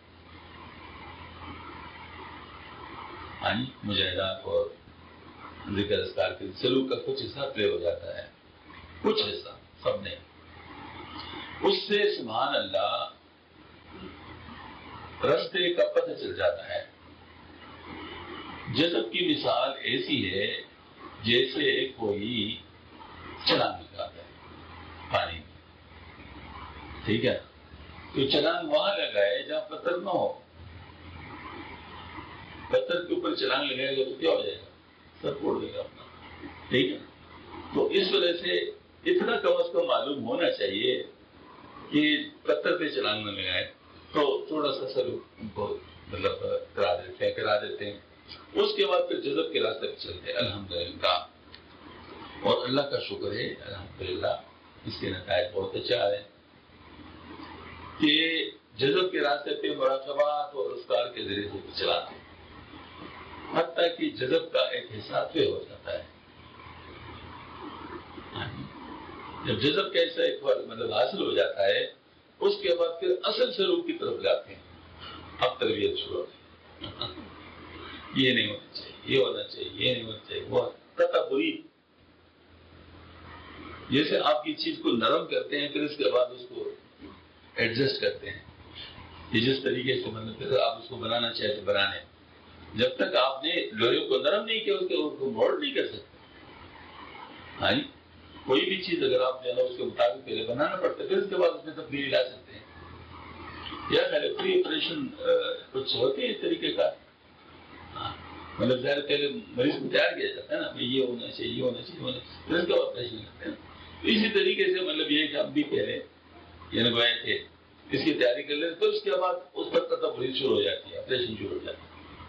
یعنی مجاہدات اور ذکر اذکار کے سلوک کا کچھ حصہ طے ہو جاتا ہے، کچھ حصہ سب نے. اس سے سبحان اللہ رستے کا پتہ چل جاتا ہے. جذب کی مثال ایسی ہے جیسے کوئی چھلانگ لگاتا ہے پانی میں، ٹھیک ہے؟ تو چھلانگ وہاں لگائے جہاں پتھر نہ ہو. پتھر کے اوپر چھلانگ لگائے گا تو کیا ہو جائے گا؟ سر پھوڑ دے گا اپنا، ٹھیک ہے؟ تو اس وجہ سے اتنا کم از کم معلوم ہونا چاہیے کہ پتھر پہ چھلانگ نہ لگائے تو تھوڑا سا سر ان کو مطلب کرا دیتے ہیں کرا دیتے ہیں اس کے بعد پھر جذب کے راستے پہ چلتے ہیں الحمدللہ. اور اللہ کا شکر ہے الحمدللہ اس کے نتائج بہت اچھا ہے کہ جذب کے راستے پہ مراقبات اور اذکار کے ذریعے سے چلاتے ہیں، حتیٰ کہ جذب کا ایک حصہ طے ہو جاتا ہے. جب جذب کا حصہ ایک بار مطلب حاصل ہو جاتا ہے اس کے بعد پھر اصل سلوک کی طرف جاتے ہیں. اب تربیت شروع ہوتی ہے، یہ نہیں ہونا چاہیے، یہ ہونا چاہیے، یہ نہیں ہونا چاہیے، وہ قطع بری. جیسے آپ کی چیز کو نرم کرتے ہیں پھر اس کے بعد اس کو ایڈجسٹ کرتے ہیں، یہ جس طریقے سے مطلب پھر آپ اس کو بنانا چاہتے تو بنانے. جب تک آپ نے لوہے کو نرم نہیں کیا اس کے کو موڑ نہیں کر سکتے. ہاں جی، کوئی بھی چیز اگر آپ جو ہے اس کے مطابق پہلے بنانا پڑتا ہے پھر اس کے بعد اس میں تبدیلی لا سکتے ہیں. یا پری آپریشن کچھ ہوتے ہیں اس طریقے کا، مطلب ظاہر پہلے مریض کو تیار کیا جاتا ہے نا، یہ ہونا چاہیے یہ ہونا چاہیے ہونا چاہیے پھر اس کے بعد آپریشن کرتے ہیں. اسی طریقے سے مطلب یہ کہ ہم بھی پہلے یعنی گوئے تھے اس کی تیاری کر لیتے تو اس کے بعد اس پر تبدیلی شروع ہو جاتی ہے، آپریشن شروع ہو جاتا ہے.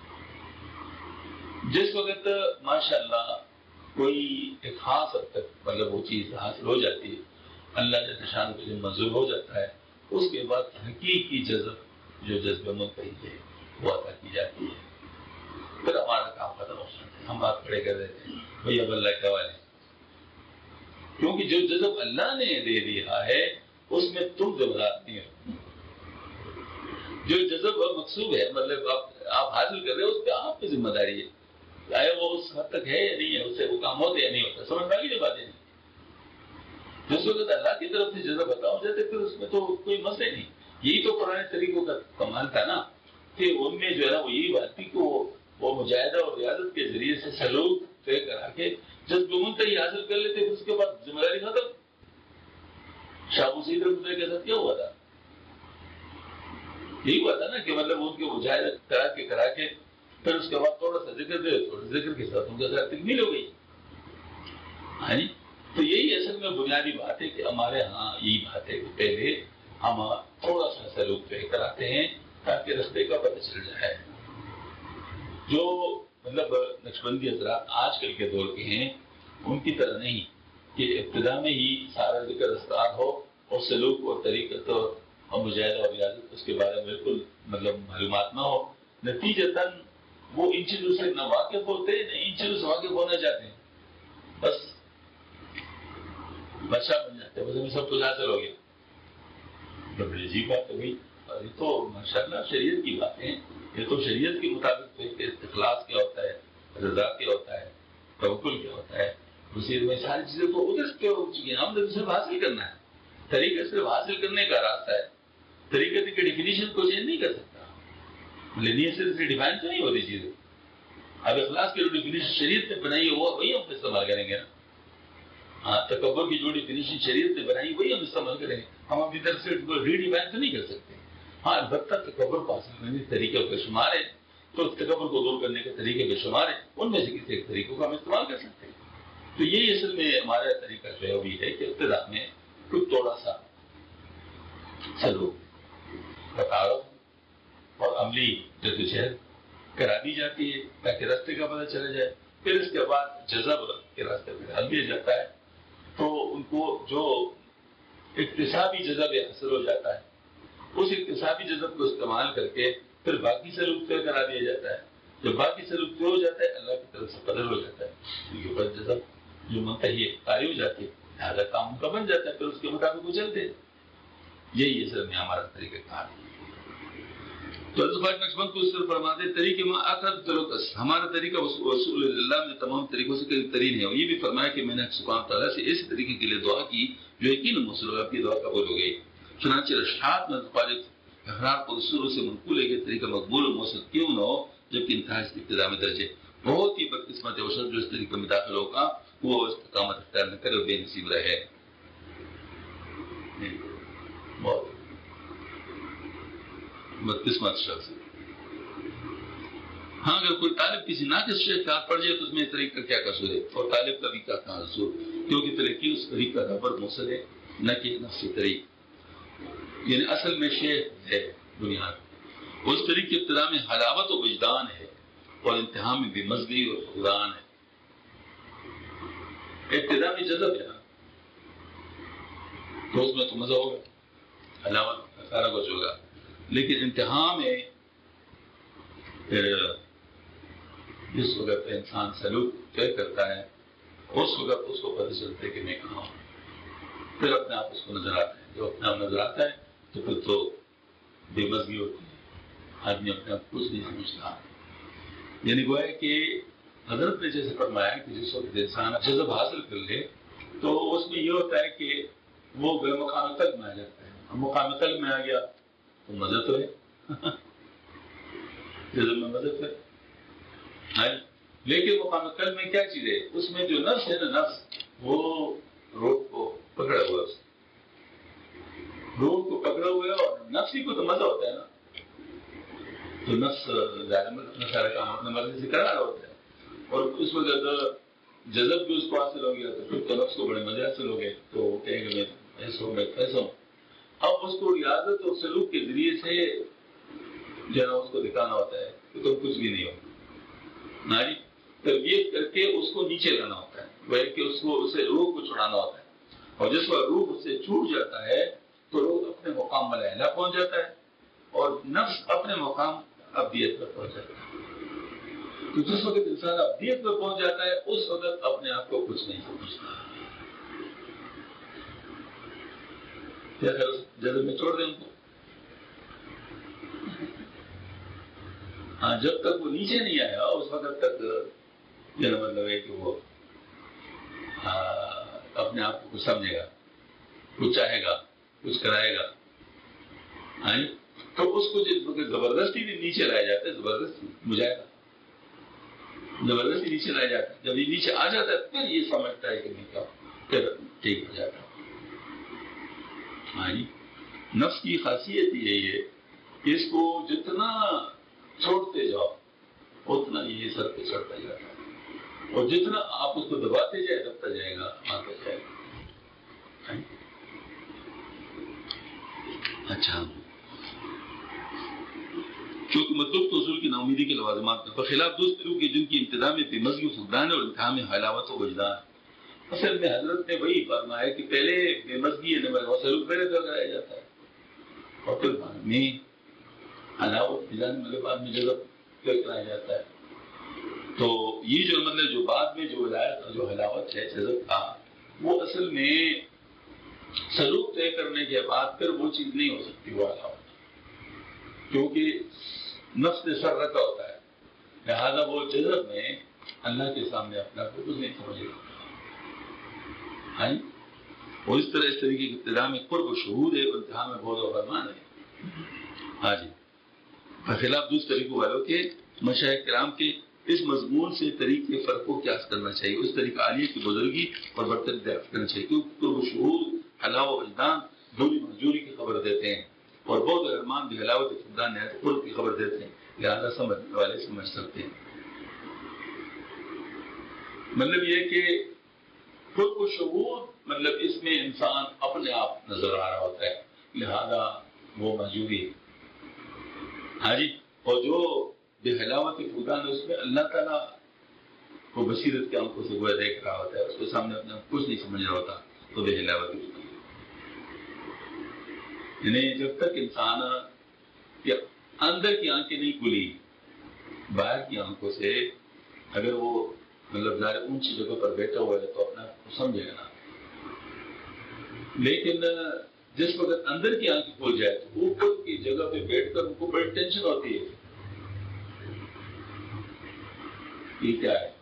جس وقت ماشاءاللہ کوئی ایک خاص حد تک مطلب وہ چیز حاصل ہو جاتی ہے، اللہ جل شان کو جب منظور ہو جاتا ہے اس کے بعد حقیقی جذب جو جذب منتہی ہے وہ عطا کی جاتی ہے. پھر ہمارا کام ختم ہو جاتا ہے، ہم بات کھڑے کر دیتے ہیں بھائی اب اللہ کے حوالے، کیونکہ جو جذب اللہ نے دے دیا ہے اس میں تم ذمہ دار نہیں ہو. جو جذب مقصود ہے مطلب آپ آپ حاصل کر رہے ہو اس پہ آپ کی ذمہ داری ہے، چاہے وہ اس حد تک ہے یا نہیں ہے، اس سے وہ کام ہوتا یا نہیں ہوتا. سمجھ میں آ گئی جو باتیں نہیں. جس وقت اللہ کی طرف سے جذب عطا ہو جاتے پھر اس میں تو کوئی مسئلہ نہیں. یہی تو پرانے طریقوں کا کمال تھا نا کہ ان میں جو ہے نا وہ یہی بات تھی کہ وہ مجاہدہ اور ریاضت کے ذریعے سے سلوک طے کرا کے جذب منتہی حاصل کر لیتے پھر اس کے بعد ذمہ داری ختم. شاہ مسید رحمۃ اللہ کے ساتھ کیا ہوا تھا؟ یہی ہوا تھا نا کہ مطلب ان کے مجاہدہ کرا کے کرا کے پھر اس کے بعد تھوڑا سا ذکر دے، تھوڑا ذکر کے ساتھ ان کے ساتھ تکمیل ہو گئی. ہاں جی، تو یہی اصل میں بنیادی بات ہے کہ ہمارے ہاں یہی بات ہے کہ پہلے ہم تھوڑا سا سلوک طے کراتے ہیں تاکہ رستے کا پتہ چل جائے. جو مطلب نقشبندی حضرات آج کل کے دور کے ہیں ان کی طرح نہیں کہ ابتدا میں ہی سارا ذکر اذکار ہو اور سلوک اور طریقت اور مجاہدہ اور ریاضت اس کے بارے میں بالکل مطلب معلومات نہ ہو. نتیجتاً وہ ان چیزوں سے نہ واقف ہوتے نہ ان چیزوں سے واقف ہونا چاہتے ہیں، بس بادشاہ بن جاتے ہیں، بس ہمیں سب کچھ حاصل ہو گیا. بڑی عجیب بات ہے بھائی. یہ تو ماشاء اللہ شریعت کی باتیں ہیں، یہ تو شریعت کے مطابق اخلاص کیا ہوتا ہے، رضا کیا ہوتا ہے، توکل کیا ہوتا ہے، اسی میں ساری چیزیں تو ادھر کیا ہو چکی ہیں. ہم نے صرف حاصل کرنا ہے، طریقہ صرف حاصل کرنے کا راستہ ہے. طریقے کی ڈیفینیشن کو چینج نہیں کر سکتا، لیکن سے ڈیفائن تو نہیں ہوتی چیزیں. اب اخلاص کی جو ڈیفینیشن شریعت نے بنائی ہے وہ وہی ہم استعمال کریں گے نا. ہاں، تکبر کی جو ڈیفینیشن شریعت نے بنائی وہی ہم استعمال کریں گے. ہم اپنی طرف سے ری ڈیفائن تو نہیں کر سکتے. ہاں، البتہ تکبر کو حاصل کرنے کے طریقے بے شمار ہے، تو تکبر کو دور کرنے کے طریقے بے شمار ہے، ان میں سے کسی ایک طریقوں کو ہم استعمال کر سکتے ہیں. تو یہی اصل میں ہمارا طریقہ جو ہے وہی ہے کہ ابتدا میں کچھ تھوڑا سا سلوک تعارف اور عملی جدوجہد کرا دی جاتی ہے تاکہ راستے کا پتہ چلا جائے. پھر اس کے بعد جذب کے راستے پہ ڈال دیا جاتا ہے، تو ان کو جو اکتسابی جذب حاصل ہو جاتا ہے اس اکتسابی جذب کو استعمال کر کے پھر باقی سلوک طے کرا دیا جاتا ہے. جب باقی سلوک طے ہو جاتا ہے اللہ کی طرف سے بدل ہو جاتا ہے، کیونکہ بس جذب جو منتہی قاری ہو جاتی ہے لہٰذا کام ان کا بن جاتا ہے، پھر اس کے مطابق وہ چلتے ہیں. یہی اصل میں ہمارا طریقہ کار ہے. تو نقشبند کو اس طرح فرماتے طریقے میں اقرب تلوکس، ہمارا طریقہ رسول اللہ نے تمام طریقوں سے قریب ترین ہے. اور یہ بھی فرمایا کہ میں نے سبحانہ تعالیٰ سے اس طریقے کے لیے دعا کی جو یقیناً موصول آپ کی دعا قبول ہو گئی. چنانچہ ارشاد میں متفاوت احرار کو رسولوں سے منقول ہے کہ طریقہ مقبول و موصول کیوں نہ ہو جبکہ انتہا اس کی ابتدا میں درج ہے. بہت ہی بدقسمت ہے وہ شخص جو اس طریقے میں داخل ہوگا وہ استقامت اختیار نہ کرے اور بے نصیب رہے. بہت بدقسمت شخص. ہاں، اگر کوئی طالب کسی ناقص شیخ کا ہاتھ پڑ جائے تو اس میں طریق کا کیا قصور ہے اور طالب کا بھی کیا قصور، کیونکہ طریقی اس طریق کا ربر موصل ہے نہ کہ نفسی طریق. یعنی اصل میں شیخ ہے بنیاد، اس طریق کی ابتدا میں حلاوت و وجدان ہے اور انتہا میں بے مزگی اور فقدان ہے. ابتدا میں جذب ہے نا تو اس میں تو مزہ ہوگا، حلاوت سارا کچھ ہوگا، لیکن انتہا میں پھر جس وقت انسان سلوک طے کرتا ہے اس وقت اس کو پتہ چلتا ہے کہ میں کہاں ہوں. پھر اپنے آپ اس کو نظر آتا ہے، جو اپنے آپ نظر آتا ہے تو پھر تو بے مزگی ہوتی ہے، آدمی اپنے آپ کچھ نہیں سمجھتا. یعنی گویا کہ حضرت نے جیسے فرمایا کہ جس وقت انسان جذب حاصل کر لے تو اس میں یہ ہوتا ہے کہ وہ مقام قلب میں آ جاتا ہے. اب مقام قلب میں آ گیا تو مزہ تو ہے، جذب میں مزہ تو ہے، لیکن مقام قلب میں کیا چیز ہے؟ اس میں جو نفس ہے نا، نفس وہ روح کو پکڑا ہوا ہے، روح کو پکڑا ہوا ہے اور نفسی کو تو مزہ ہوتا ہے نا. تو نفس ظاہر میں اپنا سارا کام اپنے مرضی سے کرا رہا ہوتا ہے اور اس وقت جذب بھی اس کو حاصل ہو گیا تو پھر تو نفس کو بڑے مزے حاصل ہو گئے تو وہ کہیں گے میں ایسا ہوں میں ایسا ہوں. اب اس کو ریاضت اور سلوک کے ذریعے سے جو ہے نا اس کو دکھانا ہوتا ہے کہ تم کچھ بھی نہیں ہو. ناری تربیت کر کے اس کو نیچے لانا ہوتا ہے، بلکہ اس کو اسے روح کو چھڑانا ہوتا ہے. اور جس وقت روح اس سے چھوٹ جاتا ہے تو روح اپنے مقام میں اعلیٰ پہنچ جاتا ہے اور نفس اپنے مقام ابدیت پر پہنچ جاتا ہے. تو جس وقت انسان ابدیت پر پہنچ جاتا ہے اس وقت اپنے آپ کو کچھ نہیں سمجھتا. جذب میں چھوڑ دیں ان کو. ہاں، جب تک وہ نیچے نہیں آیا اس وقت تک یہ مطلب ہے کہ وہ اپنے آپ کو کچھ سمجھے گا، کچھ چاہے گا، کچھ کرائے گا. ہاں، تو اس کو جس وقت زبردستی بھی نیچے لایا جاتا ہے، زبردستی مجھائے گا، زبردستی نیچے لایا جاتا ہے. جب یہ نیچے آ جاتا ہے پھر یہ سمجھتا ہے کہ نہیں کیا، پھر ٹھیک ہو جاتا ہے. ہاں جی، نفس کی خاصیت یہی ہے کہ اس کو جتنا چھوڑتے جاؤ اتنا یہ سر پہ چڑھتا جاتا ہے، اور جتنا آپ اس کو دباتے جائے دبتا جائے گا، آتا جائے گا۔ اچھا، کیونکہ مطلوب تو حصول کی ناامیدی کے لوازمات ہیں، بخلاف دوسرے لوگ جن کی ابتدا میں بے مزگی و فقدان اور انتہا میں حلاوت و وجدان۔ اصل میں حضرت نے وہی فرمایا کہ پہلے بے مزگی ہے سلوک پہلے تو کرایا جاتا ہے، اور پھر بعد میں حلاوت وجدان مطلب بعد میں جذب پھر کرایا جاتا ہے۔ تو یہ جو مطلب جو بعد میں جو ولایت اور جو حلاوت ہے جذب تھا، وہ اصل میں سلوک طے کرنے کے بعد پھر وہ چیز نہیں ہو سکتی، وہ حلاوت، کیونکہ نفس نے سر رکھا ہوتا ہے، لہذا وہ جذب میں اللہ کے سامنے اپنا کو کچھ نہیں سمجھ رہا، ہاں، اور اس طرح اس طریقے کی ابتدا میں قرب و شہود ہے، انتہا میں بہت و فرمان ہے۔ ہاں جی، بخلاف دوسرے طریقوں والوں کے مشائخ کرام کے اس مضمون سے طریقے فرق کو قیاس کرنا چاہیے، اس طریقہ عالیہ کی بزرگی اور برتری دریافت کرنا چاہیے، کیونکہ قرب و شہود حلاوہ و وجدان دوری منظوری کی خبر دیتے ہیں، اور بہت ارمان بھی حلاوت فقدان نہایت قرب کی خبر دیتے ہیں، لہذا سمجھنے والے سمجھ سکتے ہیں۔ مطلب یہ کہ قرب و شہود مطلب اس میں انسان اپنے آپ نظر آ رہا ہوتا ہے، لہذا وہ منظوری ہے، ہاں جی، اور جو بے حلاوت فقدان ہے اس میں اللہ تعالیٰ کو بصیرت کے آنکھوں سے گویا دیکھ رہا ہوتا ہے، اس کے سامنے اپنے کچھ نہیں سمجھ رہا ہوتا، تو بے حلاوت فقدان، یعنی جب تک انسان کے اندر کی آنکھیں نہیں کھلی، باہر کی آنکھوں سے اگر وہ مطلب ظاہر اونچی جگہ پر بیٹھا ہوا ہے تو اپنا سمجھے گا نا، لیکن جس وقت اندر کی آنکھیں کھل جائے تو اوپر کی جگہ پہ بیٹھ کر ان کو بڑی ٹینشن ہوتی ہے، یہ کیا ہے،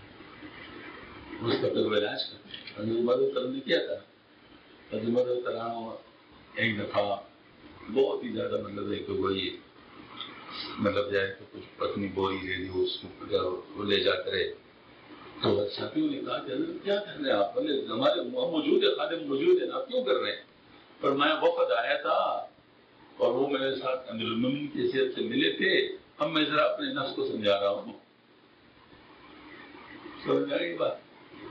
اس کا پھر علاج کرتے ہیں۔ حضرت عمر نے کیا تھا، حضرت عمر ترانو ایک دفعہ بہت ہی زیادہ مطلب ہے کہ وہی مطلب جائے تو کچھ پتنی بوری لے لی، اس کو لے جاتے رہے، تو ساتھیوں نے کہا کہ حضرت کیا کر رہے ہیں آپ، بولے ہمارے موجود ہے، خادم موجود ہے، آپ کیوں کر رہے ہیں؟ پر میں وفد آیا تھا اور وہ میرے ساتھ امیر المومنین کی حیثیت سے ملے تھے، اب میں ذرا اپنے نفس کو سمجھا رہا ہوں، سمجھ آ گئی بات؟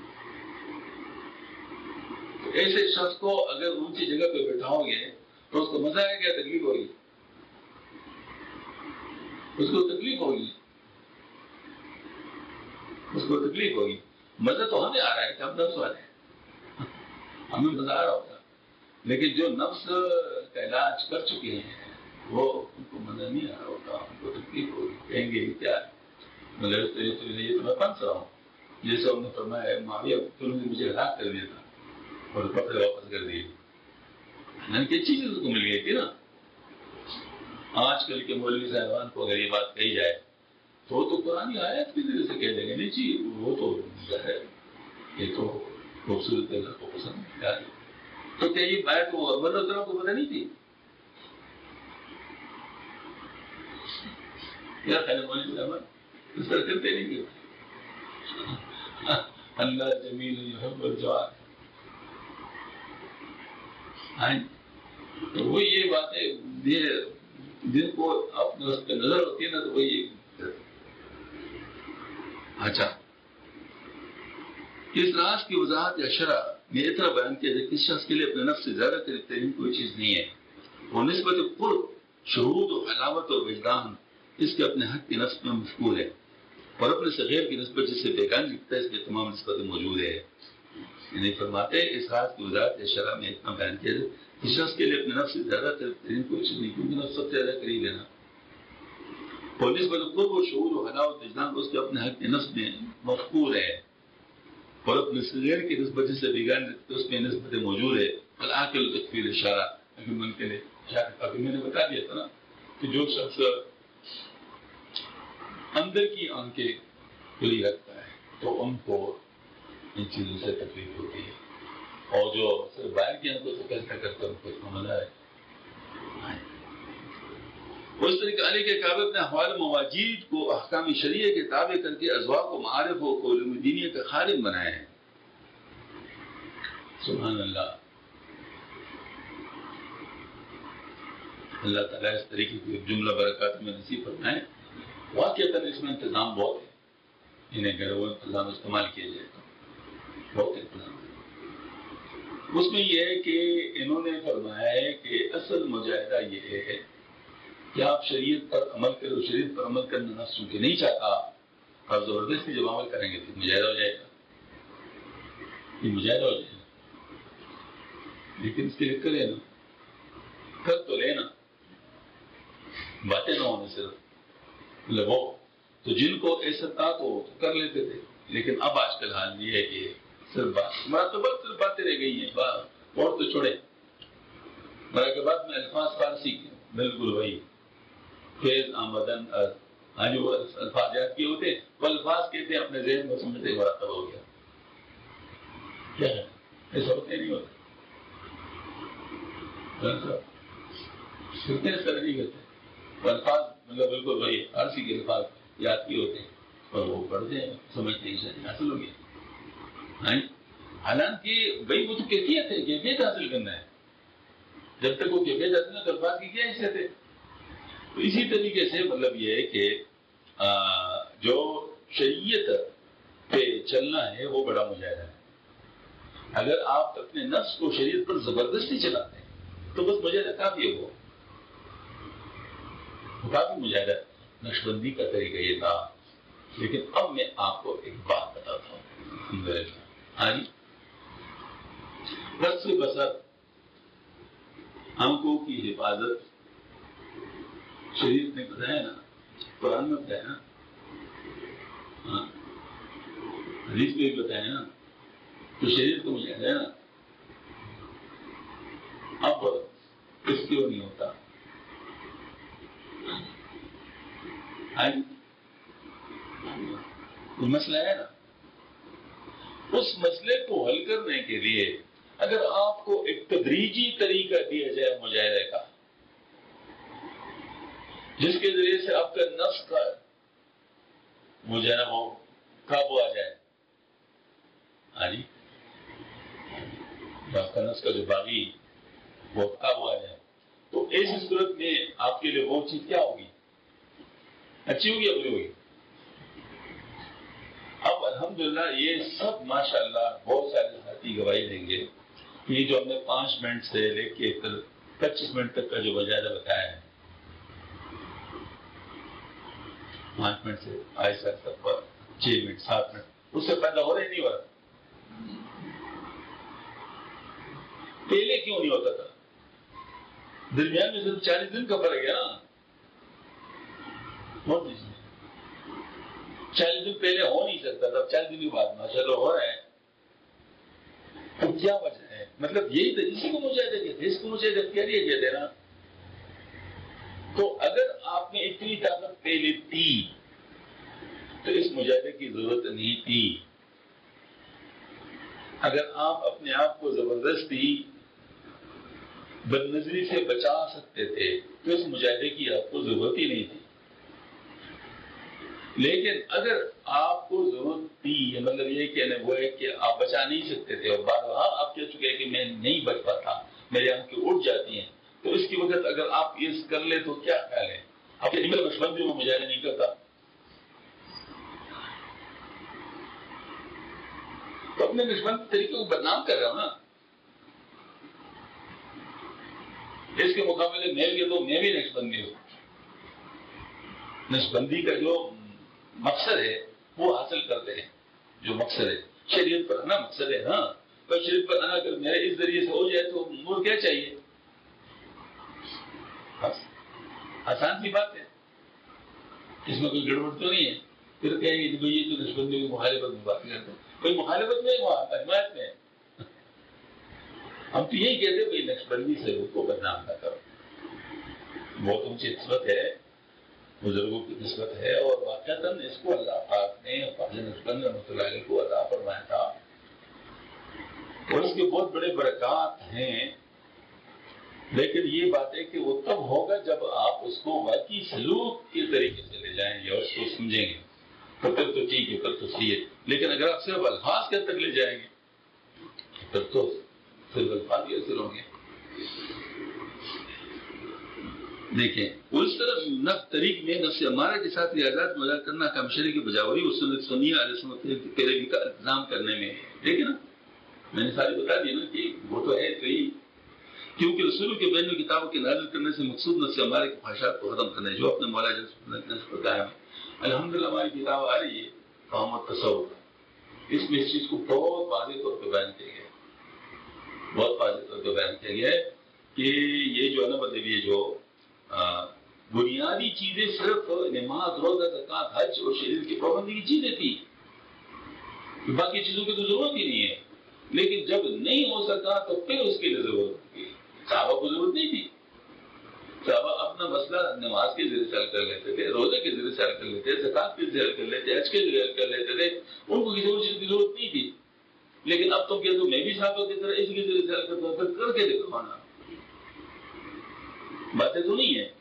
ایسے شخص کو اگر اونچی جگہ پہ بٹھاؤ گے تو اس کو مزہ آئے گا، تکلیف ہوگی، اس کو تکلیف ہوگی، اس کو تکلیف ہوگی۔ مزہ تو ہمیں آ رہا ہے کہ ہم نفس والے ہیں، ہمیں مزہ آ رہا ہوتا، لیکن جو نفس کا علاج کر چکے ہیں وہ ان کو مزہ نہیں آ رہا ہوتا، ان کو تکلیف ہوگی، کہیں گے یہ کیا ہے، مطلب یہ تو میں پنس رہا ہوں، جیسے انہوں نے فرمایا معاویہ تم نے مجھے ہلاک کر دیا تھا اور پکڑے واپس کر دیے، یعنی کہ چیز اس کو مل گئی تھی نا۔ آج کل کے مولوی صاحبان کو اگر یہ بات کہی جائے تو تو قرآن آیت کی ذریعے سے کہہ دیں گے، نہیں جی وہ تو ہے، یہ تو خوبصورت اللہ کو پسند کیا ہے، تو کیا یہ بات وہ عمر رضی اللہ عنہ کو پتہ نہیں تھی؟ کیا خیال مولوی صاحبان اس طرح کرتے نہیں کہ اللہ جمیل یحب الجواد، تو وہ یہ باتیں جن کو اپنے اس پہ نظر ہوتی ہے نا، تو وہی اچھا اس راز کی وضاحت یا شرح میں اتنا بیان کیا جائے کہ اس شخص کے لیے اپنے نفس سے زیادہ ترین کوئی چیز نہیں ہے، وہ نسبت قرب، شہود و حلاوت اور وجدان اس کے اپنے حق کی نفس میں مفقود ہے، اور اپنے صغیر کی نسبت جس سے بیگان لکھتا ہے اس کے تمام نسبتیں موجود ہے۔ یعنی فرماتے ہیں اس راز کی وضاحت یا شرح میں اتنا بیان کیا جائے اس شخص کے لیے اپنے نفس سے زیادہ ترین کوئی چیز نہیں، کیونکہ نفس سب سے زیادہ قریب ہے نا، اور نسبت قرب و شعور و حلاوت وجدان اس کے اپنے حق کی نفس میں مفقود ہے، اور اپنے صغیر کی نسبت جس سے بیگان اس میں نسبتیں موجود ہے۔ العاقل تکفیر اشارہ ابھی من کے لیے ابھی میں نے بتا دیا تھا نا کہ جو شخص اندر کی آنکھیں کھلی رکھتا ہے تو ان کو ان چیزوں سے تکلیف ہوتی ہے، اور جو صرف باہر کی آنکھوں سے فیصلہ کرتے ہیں ان کو اس میں مزہ ہے۔ اس طریقے علی کے کعبہ اپنے احوال مواجید کو احکام شریعہ کے تابع کر کے اذواق و معارف و علوم دینیہ کا خادم بنائے ہیں۔ سبحان اللہ، اللہ تعالیٰ اس طریقے کی جملہ برکات میں نصیب فرمائے واقعتاً اس میں انتظام بہت ہے، انہیں اگر وہ انتظام استعمال کیے جائے تو بہت انتظام ہے۔ اس میں یہ ہے کہ انہوں نے فرمایا ہے کہ اصل مجاہدہ یہ ہے کہ آپ شریعت پر عمل کرو، شریعت پر عمل کرنا نفس چونکہ نہیں چاہتا، آپ زبردستی جب عمل کریں گے تو مجاہدہ ہو جائے گا، یہ مجاہدہ ہو جائے گا۔ لیکن اس کے لیے کرے نا، کر تو لینا، باتیں نہ ہونے صرف مطلب وہ تو جن کو ایسا تھا تو کر لیتے تھے، لیکن اب آج کل حال یہ ہے کہ صرف بات مرتبہ صرف باتیں رہ گئی ہیں، اور تو چھوڑے مراقبات میں الفاظ فارسی کے بالکل وہی فیض آمدن ہاں جو الفاظ یاد کیے ہوتے وہ الفاظ کہتے ہیں اپنے ذہن میں سمجھتے مرتبہ ہو گیا، کیا ہے ایسا ہوتے نہیں ہوتا، کتنے اس طرح نہیں کرتے وہ الفاظ مطلب بالکل وہی فارسی کے الفاظ یاد کیے ہوتے ہیں اور وہ پڑھتے ہیں سمجھتے ہیں حاصل ہو گیا۔ حالانکہ بھائی وہ تو کیفیت ہے، کیفیت حاصل کرنا ہے، جب تک وہ کیفیت حاصل نہ کر بات کی کیا حیثیت ہے۔ تو اسی طریقے سے مطلب یہ ہے کہ جو شریعت پہ چلنا ہے وہ بڑا مجاہدہ ہے۔ اگر آپ اپنے نفس کو شریعت پر زبردستی چلاتے ہیں تو بس مجاہدہ کافی ہے، وہ کافی مجاہدہ ہے۔ نقشبندی کا طریقہ یہ تھا، لیکن اب میں آپ کو ایک بات بتاتا ہوں، ہاں جی، بس سے بسر آنکھوں کی حفاظت شریعت نے بتایا نا، قرآن میں بتایا نا، ہاں حدیث میں بھی بتایا نا، تو شریعت کو مجاہدہ ہے نا۔ اب اس کیوں نہیں ہوتا؟ مسئلہ ہے نا، اس مسئلے کو حل کرنے کے لیے اگر آپ کو ایک تدریجی طریقہ دیا جائے مجاہدے کا، جس کے ذریعے سے آپ کا نفس کا مجاہدہ ہو قابو آ جائے، ہاں جی، آپ کا نفس کا جو باغی وہ قابو آ جائے، تو ایسی صورت میں آپ کے لیے وہ چیز کیا ہوگی؟ اچھی ہوگی یا بری ہوگی؟ اب الحمدللہ یہ سب ماشاءاللہ بہت سارے ساتھی گواہی دیں گے کہ یہ جو ہم نے پانچ منٹ سے لے کے پچیس منٹ تک کا جو مجاہدہ بتایا ہے، پانچ منٹ سے آہستہ آہستہ پر چھ منٹ سات منٹ اس سے پیدا ہو رہے نہیں ہو رہا۔ پہلے کیوں نہیں ہوتا تھا؟ درمیان میں صرف چالیس دن کا فرق ہے نا، چالیس دن پہلے ہو نہیں سکتا تھا، چالیس دن کے بعد ماشاءاللہ ہو رہا ہے، تو کیا وجہ ہے؟ مطلب یہی تو اسی کو مجاہدہ کہتے ہیں، اس کو مجاہدہ اختیاریہ کہتے ہیں نا۔ تو اگر آپ نے اتنی طاقت پہلے تھی تو اس مجاہدے کی ضرورت نہیں تھی۔ اگر آپ اپنے آپ کو زبردستی بد نظری سے بچا سکتے تھے تو اس مجاہدے کی آپ کو ضرورت ہی نہیں تھی۔ لیکن اگر آپ کو ضرورت تھی، یہ مطلب یہ کہنے وہ ہے کہ آپ بچا نہیں سکتے تھے اور بار بار آپ کہہ چکے کہ میں نہیں بچ پاتا، میری آنکھیں اٹھ جاتی ہیں، تو اس کی وقت اگر آپ یہ کر لیں تو کیا خیال ہے؟ آپ کے نمبر نشبند بھی وہ مجاہدہ نہیں کرتا، تو اپنے نشبند طریقے کو بدنام کر رہا ہوں نا۔ اس کے مقابلے میں بھی تو میں بھی نشبندی ہوں، نشبندی کا جو مقصد ہے وہ حاصل کرتے ہیں، جو مقصد ہے شریعت پر آنا مقصد ہے، ہاں پر شریعت پر آنا اگر میرے اس ذریعے سے ہو جائے تو مجھے کیا چاہیے؟ آسان سی بات ہے، اس میں کوئی گڑبڑ تو نہیں ہے۔ پھر کہیں گے کہ یہ تو نشبندی کی مخالفت میں بات کرتے ہیں، کوئی مخالفت میں حمایت میں، ہم تو یہی کہتے ہیں بھائی نقشبندی سے اس کو بدنام نہ کرو، بہت اونچی نسبت ہے، بزرگوں کی نسبت ہے، اور واقعتاً اس کو اللہ پاک نے فاضل نقشبند رحمۃ اللہ علیہ کو عطا فرمایا تھا، اور اس کے بہت بڑے برکات ہیں۔ لیکن یہ بات ہے کہ وہ تب ہوگا جب آپ اس کو واقعی سلوک کے طریقے سے لے جائیں گے اور اس کو سمجھیں گے، تو پھر تو ٹھیک ہے، پھر تو صحیح ہے۔ لیکن اگر آپ صرف الفاظ کے تک لے جائیں گے پھر تو صرف الفاظ ہی حاصل ہوں گے۔ دیکھیں اس طرف نفس طریق میں نفس امارہ کے ساتھ ریاضات مزہ کرنا کام شرعی کی بجاوری اور سنت سنیہ علیہ سنت پیروی کا التزام کرنے میں دیکھیں نا میں نے ساری بتا دی نا کہ وہ تو ہے صحیح کیونکہ رسول کے بین کتابوں کے نازل کرنے سے مقصود نفس امارہ کے خواہشات کو ختم کرنا ہے جو اپنے مولا جل پر قائم ہے۔ الحمدللہ ہماری کتاب آ رہی ہے قوم تصور اس میں اس چیز کو بہت واضح طور پہ بیان کیا گیا ہے بہت واضح طور پہ بیان کیا گیا ہے کہ یہ جو ہے نا مطلب یہ جو بنیادی چیزیں صرف نماز روزہ زکات حج اور شریعت کی پابندی کی چیزیں تھی باقی چیزوں کی تو ضرورت ہی نہیں ہے لیکن جب نہیں ہو سکا تو پھر اس کے لیے ضرورت ہوگی صحابہ کو ضرورت نہیں تھی صحابہ اپنا مسئلہ نماز کے ذریعے سے حل کر لیتے تھے روزے کے ذریعے سے حل کر لیتے زکات کے ذریعے حل کر لیتے حج کے ذریعے حل کر لیتے تھے ان کو کسی اور چیز کی ضرورت نہیں تھی لیکن اب تو کہتے ہو میں بھی صحابہ کی طرح اس کے ذریعے سے حل کرتا ہوں پھر کر کے دکھانا باتیں تو نہیں ہے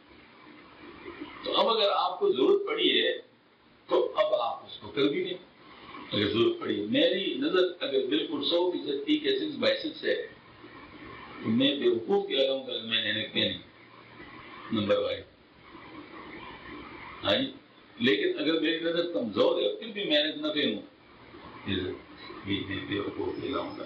تو اب اگر آپ کو ضرورت پڑی ہے تو اب آپ اس کو کر بھی دیں اگر ضرورت پڑی ہے میری نظر اگر بالکل سو فیصد کی کیسز بائسس ہے تو میں بے وقوف کیا ہوں کہ میں نے نہیں نمبر وائز ہاں جی لیکن اگر میری نظر کمزور ہے پھر بھی میں نے اتنا فہم ہوں بے وقوف کیا ہوں گا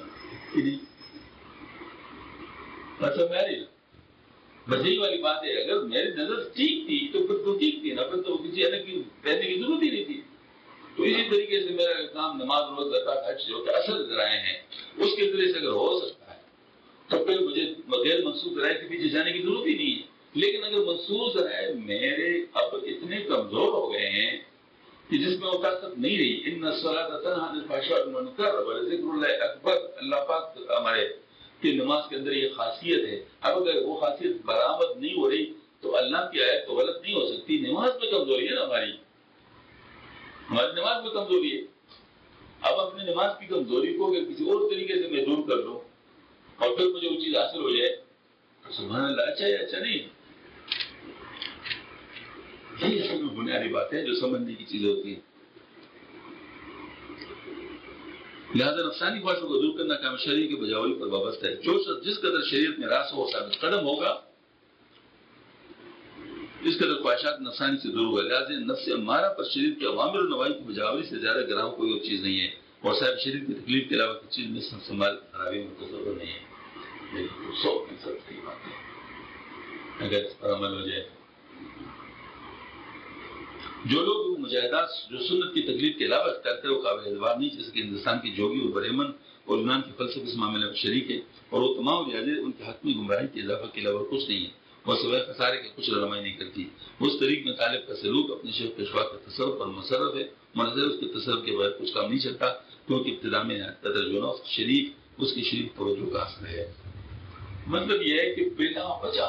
اچھا میری بس یہی والی بات ہے اگر میری نظر ٹھیک تھی تو پھر تو ٹھیک تھی نا پھر تو کسی الگ کی پہننے کی ضرورت ہی نہیں تھی تو اسی طریقے سے میرا کام نماز روز زکات حج جو کہ اصل ذرائع ہیں اس کے ذریعے سے اگر ہو سکتا ہے تو پھر مجھے غیر منسوخ ذرائع کے پیچھے جانے کی ضرورت ہی نہیں ہے لیکن اگر منسوخ ذرائع میرے اب اتنے کمزور ہو گئے ہیں کہ جس میں وہ طاقت نہیں رہی ان الصلاۃ تنہی عن الفحشاء والمنکر ولذکر اللہ اکبر اللہ پاک ہمارے کہ نماز کے اندر یہ خاصیت ہے اب اگر وہ خاصیت برآمد نہیں ہو رہی تو اللہ کی آیت تو غلط نہیں ہو سکتی نماز میں کمزوری ہے نا ہماری ہماری نماز میں کمزوری ہے اب اپنی نماز کی کمزوری کو اگر کسی اور طریقے سے میں دور کر لوں اور پھر مجھے وہ چیز حاصل ہو جائے تو سبحان اللہ اچھا ہے اچھا نہیں یہی اصل میں بنیادی بات ہے جو سمجھنے کی چیزیں ہوتی ہیں لہذا نفسانی خواہشوں کو دور کرنا کام شریعت کی بجاوری پر وابستہ ہے جو شخص جس قدر شریعت میں راس ہو ثابت قدم ہوگا اس قدر خواہشات نفسانی سے دور ہوگا لہذا نفس امارہ پر شریعت کے عوامر و نواہی کی بجاوری سے زیادہ گراں کوئی اور چیز نہیں ہے اور صاحب شریعت کی تکلیف کے علاوہ کسی چیز میں سنبھال خرابی متصور نہیں ہے بالکل سو فیصد کی بات ہے اگر اس پر عمل ہو جائے جو لوگ مجاہدات جو سنت کی تکلیف کے علاوہ اختیار کرے وہ قابل اعتبار نہیں جیسے کہ ہندوستان کی جوگی اور برہمن اور یونان کے فلسفے اس معاملے میں شریک ہے اور وہ تمام ریاضیں ان کے حتمی گمراہی کے اضافہ کے علاوہ کچھ نہیں ہے وہ سوائے خسارے کے کچھ رہنمائی نہیں کرتی اس طریق میں طالب کا سلوک اپنے شیخ پیشوا کے تصرف پر مصرف ہے منظر اس کے تصرف کے بغیر کچھ کام نہیں چلتا کیونکہ ابتدا میں تدرجنہ شریک اس کی شریک توجہ کا اثر ہے مطلب یہ ہے کہ بلا وجہ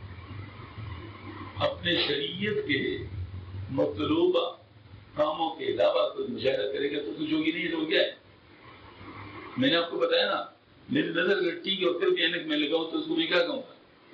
اپنے شریعت کے مطلوبہ کاموں کے علاوہ کوئی مشاہدہ کرے گا تو تو جوگی نہیں تو کیا ہے میں نے آپ کو بتایا نا میری نظر اگر ٹھیک ہے اور پھر بھی اینک میں لگاؤں تو اس کو میں کیا کہوں گا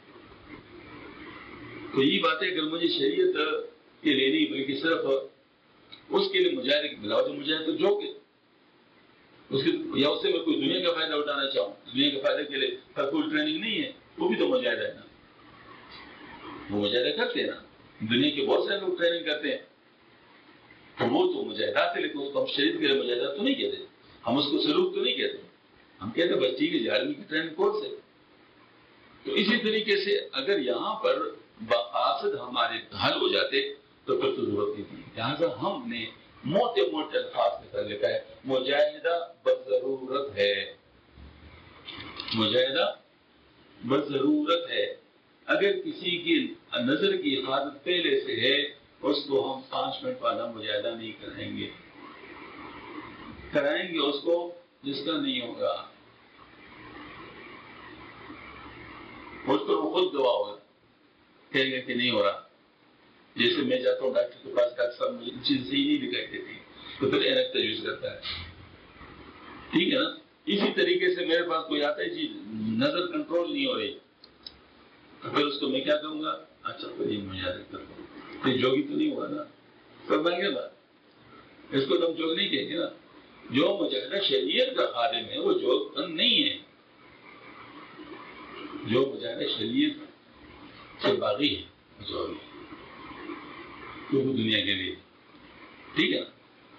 تو یہ بات ہے اگر مجھے شریعت کے لیے نہیں بلکہ صرف اس کے لیے مجاہدے کی بلا وجہ مجاہدہ تو جو کہ اس کے یا اس سے میں کوئی دنیا کا فائدہ اٹھانا چاہوں دنیا کے فائدے کے لیے کوئی ٹریننگ نہیں ہے وہ بھی تو مجاہدہ ہے نا وہ مجاہدہ کرتے ہیں نا دنیا کے بہت سارے لوگ ٹریننگ کرتے ہیں تو وہ تو مجاہدات ہے لیکن اس کو ہم شریعت کے لیے مجاہدات تو نہیں کہتے ہم اس کو سلوک تو نہیں کہتے ہم کہتے ہیں بس ٹھیک ہے جہالمی کی ٹریننگ کورس ہے تو اسی طریقے سے اگر یہاں پر مقاصد ہمارے حل ہو جاتے تو پھر تو ضرورت نہیں تھی لہٰذا ہم نے موٹے موٹے الفاظ کے ساتھ لکھا ہے مجاہدہ بضرورت ہے مجاہدہ بضرورت ہے اگر کسی کی نظر کی حفاظت پہلے سے ہے اس کو ہم پانچ منٹ والا مجاہدہ نہیں کرائیں گے کرائیں گے اس کو جس کا نہیں ہوگا اس پر وہ خود گواہ ہوگا کہیں گے کہ نہیں ہو رہا جیسے میں جاتا ہوں ڈاکٹر کے پاس ڈاکٹر صاحب مجھے چیز صحیح نہیں دکھائی دیتی تو پھر اینک تجویز کرتا ہے ٹھیک ہے نا اسی طریقے سے میرے پاس کوئی آتا ہے جی نظر کنٹرول نہیں ہو رہی تو پھر اس کو میں کیا کہوں گا اچھا پھر یہ مجاہدہ کرتا ہوں پھر جوگی تو نہیں ہوگا نا سب بن گیا بات اس کو تو ہم جوگ نہیں کہیں گے نا جو مجاہدہ شریعت کا خادم ہے وہ جوگ بند نہیں ہے جو مجاہدہ شریعت سے باغی ہے کچھ اور دنیا کے لیے، ٹھیک ہے نا.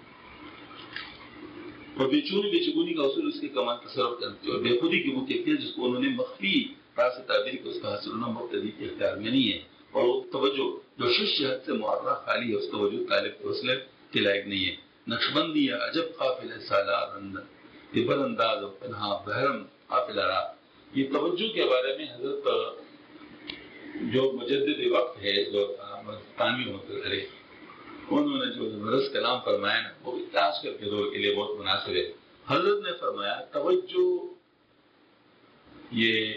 اور بے چونی بے چگونی کا اصول اس کے کمال تصرف کرتے اور بے خودی کی وہ کیفیت جس کو انہوں نے مخفی راز تعبیر کو اس کا حاصل ہونا مقتدی کے اختیار میں نہیں ہے، اور وہ توجہ جو شش حد سے معرہ خالی ہے اس کا وجود طالب کے وصلے کے لائق نہیں ہے. نقشبندی یا عجب قافل سالار اندر یہ بر انداز و پنہا بحرم قافل را. یہ توجہ کے بارے میں حضرت جو مجدد وقت ہے جو تانوی رحمۃ علیہ انہوں نے جو زبردست کلام فرمایا نا وہ آج کل کے دور کے لیے بہت مناسب ہے. حضرت نے فرمایا توجہ یہ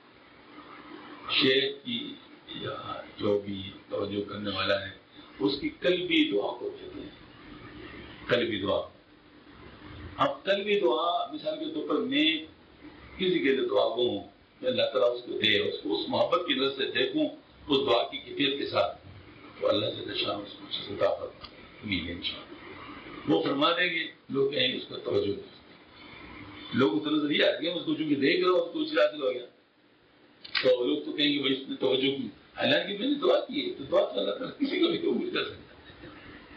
شیخ کی یا جو بھی توجہ کرنے والا ہے اس کی قلبی دعا کو کہتے ہیں. قلبی دعا. اب قلبی دعا مثال کے طور پر میں کسی کے لیے دعا کو ہوں کہ اللہ تعالیٰ اس کو دے، اس کو اس محبت کی نظر سے دیکھوں اس دعا کی کیفیت کے ساتھ تو اللہ سے نشان اس کو عطا ملے انشاءاللہ. وہ فرما دیں گے، لوگ کہیں گے اس کو توجہ نہیں. لوگوں کو نظر یہ آ گیا اس کو چونکہ دیکھ رہا اس کو کچھ حاصل ہو گیا تو لوگ تو کہیں گے بھائی اس نے توجہ کی، حالانکہ میں نے دعا کی ہے تو دعا تو اللہ تعالیٰ کسی کو بھی قبول کر سکتا ہے.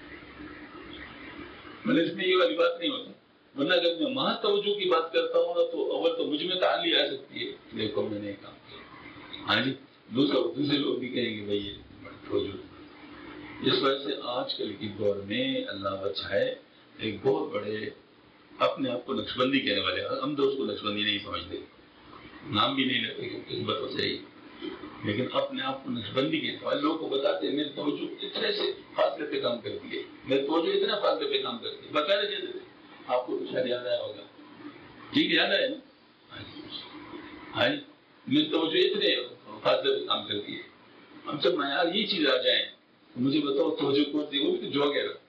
مطلب اس میں یہ والی بات نہیں ہوتی. ورنہ اگر میں مہا توجہ کی بات کرتا ہوں تو اول تو مجھ میں تعالی آ سکتی ہے دیکھو میں نے کام کیا. ہاں جی دوسرا دوسرے لوگ بھی کہیں گے بھائی یہ توجہ. اس وجہ سے آج کل کی دور میں اللہ بچائے ایک بہت بڑے اپنے آپ کو نقشبندی کہنے والے، ہم تو اس کو نقشبندی نہیں سمجھتے، نام بھی نہیں لیتے کیونکہ اس بات سے ہی، لیکن اپنے آپ کو نقشبندی کہنے والے لوگوں کو بتاتے ہیں میری توجہ اتنے سے فاصلے پہ کام کرتی ہے، میری توجہ اتنا فاصلے پہ کام کرتی ہے. بتا رہے تھے آپ کو تو شاید یاد آیا ہوگا. ٹھیک ہے یاد آیا نا. ہاں میری توجہ اتنے فاصلے پہ کام کرتی ہے. ہم سب معیار یہ چیز آ جائیں مجھے بتاؤ توجہ کون سی، وہ بھی تو جوگ ہے نا،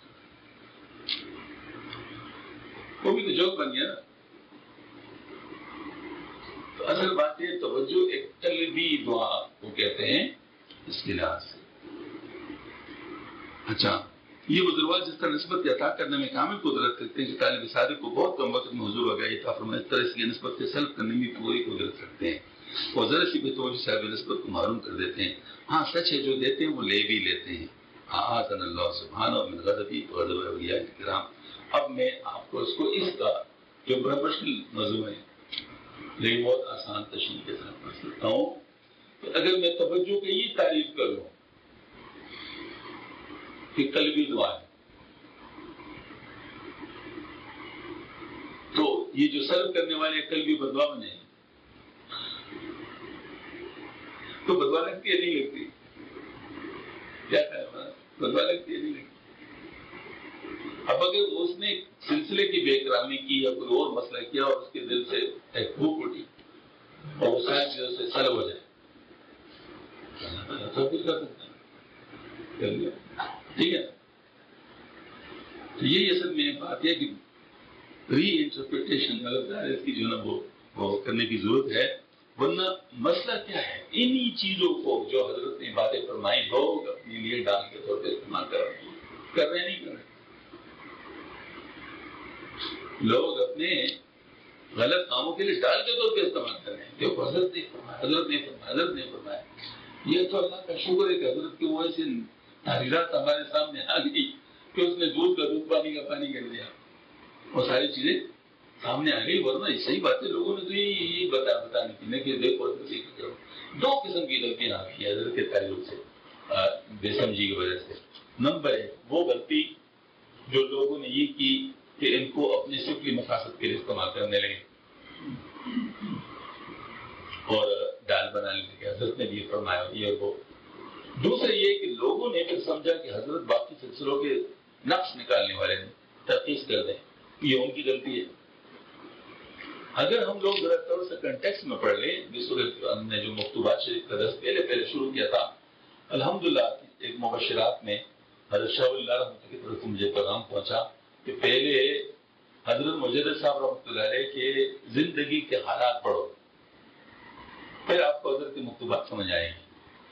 وہ بھی تو جوگ بن گیا نا. تو اصل بات ہے توجہ ایک قلبی دعا کو کہتے ہیں اس کے لحاظ سے. اچھا یہ بزرگوار جس طرح نسبت عطا کرنے میں کامل قدرت رکھتے ہیں کہ طالب صادق کو بہت کم وقت میں حضور وغیرہ عطا فرمائے، اس طرح اس کی نسبت سے سلب کرنے میں پوری قدرت رکھتے ہیں اور ذرا سی بھی توجہ صاحب نسبت کو معلوم کر دیتے ہیں. ہاں سچ ہے جو دیتے ہیں وہ لے بھی لیتے ہیں. آذن اللہ سبحانہ من غضبی غضب اولیاء کرام. اب میں آپ کو اس کو اس کا جو بڑا مشکل موضوع ہے لیکن بہت آسان تشریح کے ساتھ پڑھ سکتا ہوں کہ اگر میں توجہ کی یہ تعریف کروں کہ قلبی دعا ہے تو یہ جو سلب کرنے والے قلبی بدوا بنے تو بدوا لگتی ہے نہیں لگتی؟ کیا خیال بدوا لگتی ہے نہیں لگتی؟ اب اگر اس نے سلسلے کی بے احترامی کی یا کوئی اور مسئلہ کیا اور اس کے دل سے ایک بھوک اٹھی اور وہ ساری چیزوں سے سلب ہو جائے سب کچھ کر سکتا ہے. ٹھیک ہے تو یہی اصل میں بات ہے کہ ری انٹرپریٹیشن مطلب اس کی جو نا وہ کرنے کی ضرورت ہے. ورنہ مسئلہ کیا ہے انہی چیزوں کو جو حضرت نے باتیں فرمائی لوگ اپنے لیے ڈال کے طور پہ استعمال کر رہے ہیں کر رہے نہیں کر رہے. لوگ اپنے غلط کاموں کے لیے ڈال کے طور پہ استعمال کر رہے ہیں. دیکھو حضرت نے فرمایا حضرت نے فرمایا حضرت نے فرمایا. یہ تو اللہ کا شکر ہے کہ حضرت کی وہ ایسی تحریرات ہمارے سامنے آ گئی کہ اس نے دودھ کا دودھ پانی کا پانی کر دیا اور ساری چیزیں سامنے آ گئی. ورنہ صحیح بات ہے لوگوں نے تو یہ بتا بتانے کی نہیں کہ دیکھو کرو. دو قسم کی غلطیاں آ گئی حضرت کے تعلق سے بے سمجھی کی وجہ سے. نمبر ہے وہ غلطی جو لوگوں نے یہ کی کہ ان کو اپنے سفلی مقاصد کے لیے استعمال کرنے لگے اور ڈال بنا لینے کے حضرت نے بھی فرمایا یہ وہ. دوسرے یہ کہ لوگوں نے پھر سمجھا کہ حضرت باقی سلسلوں کے نقش نکالنے والے نے ترخیص کر دیں یہ ان کی غلطی ہے. اگر ہم لوگ ذرا تھوڑا سا کنٹیکسٹ میں پڑھ لیں جس صورت ہم نے جو مکتوبات شریف کا درس پہلے پہلے شروع کیا تھا الحمدللہ ایک مبشرات میں حضرت شاہ اللہ رحمۃ کی طرف سے مجھے پیغام پہنچا کہ پہلے حضرت مجدد صاحب رحمۃ اللہ علیہ کے زندگی کے حالات پڑھو پھر آپ کو حضرت کے مکتوبات سمجھ آئیں گے.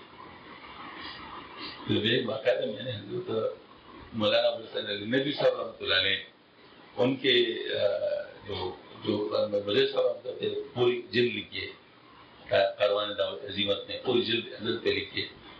پھر باقاعدہ میں نے حضرت مولانا ابوالحسن علی ندوی صاحب رحمۃ اللہ علیہ ان کے جو جو مجدد صاحب پوری جلد لکھی ہے کاروان دعوت عظیمت نے پوری جلد حضرت پہ لکھی ہے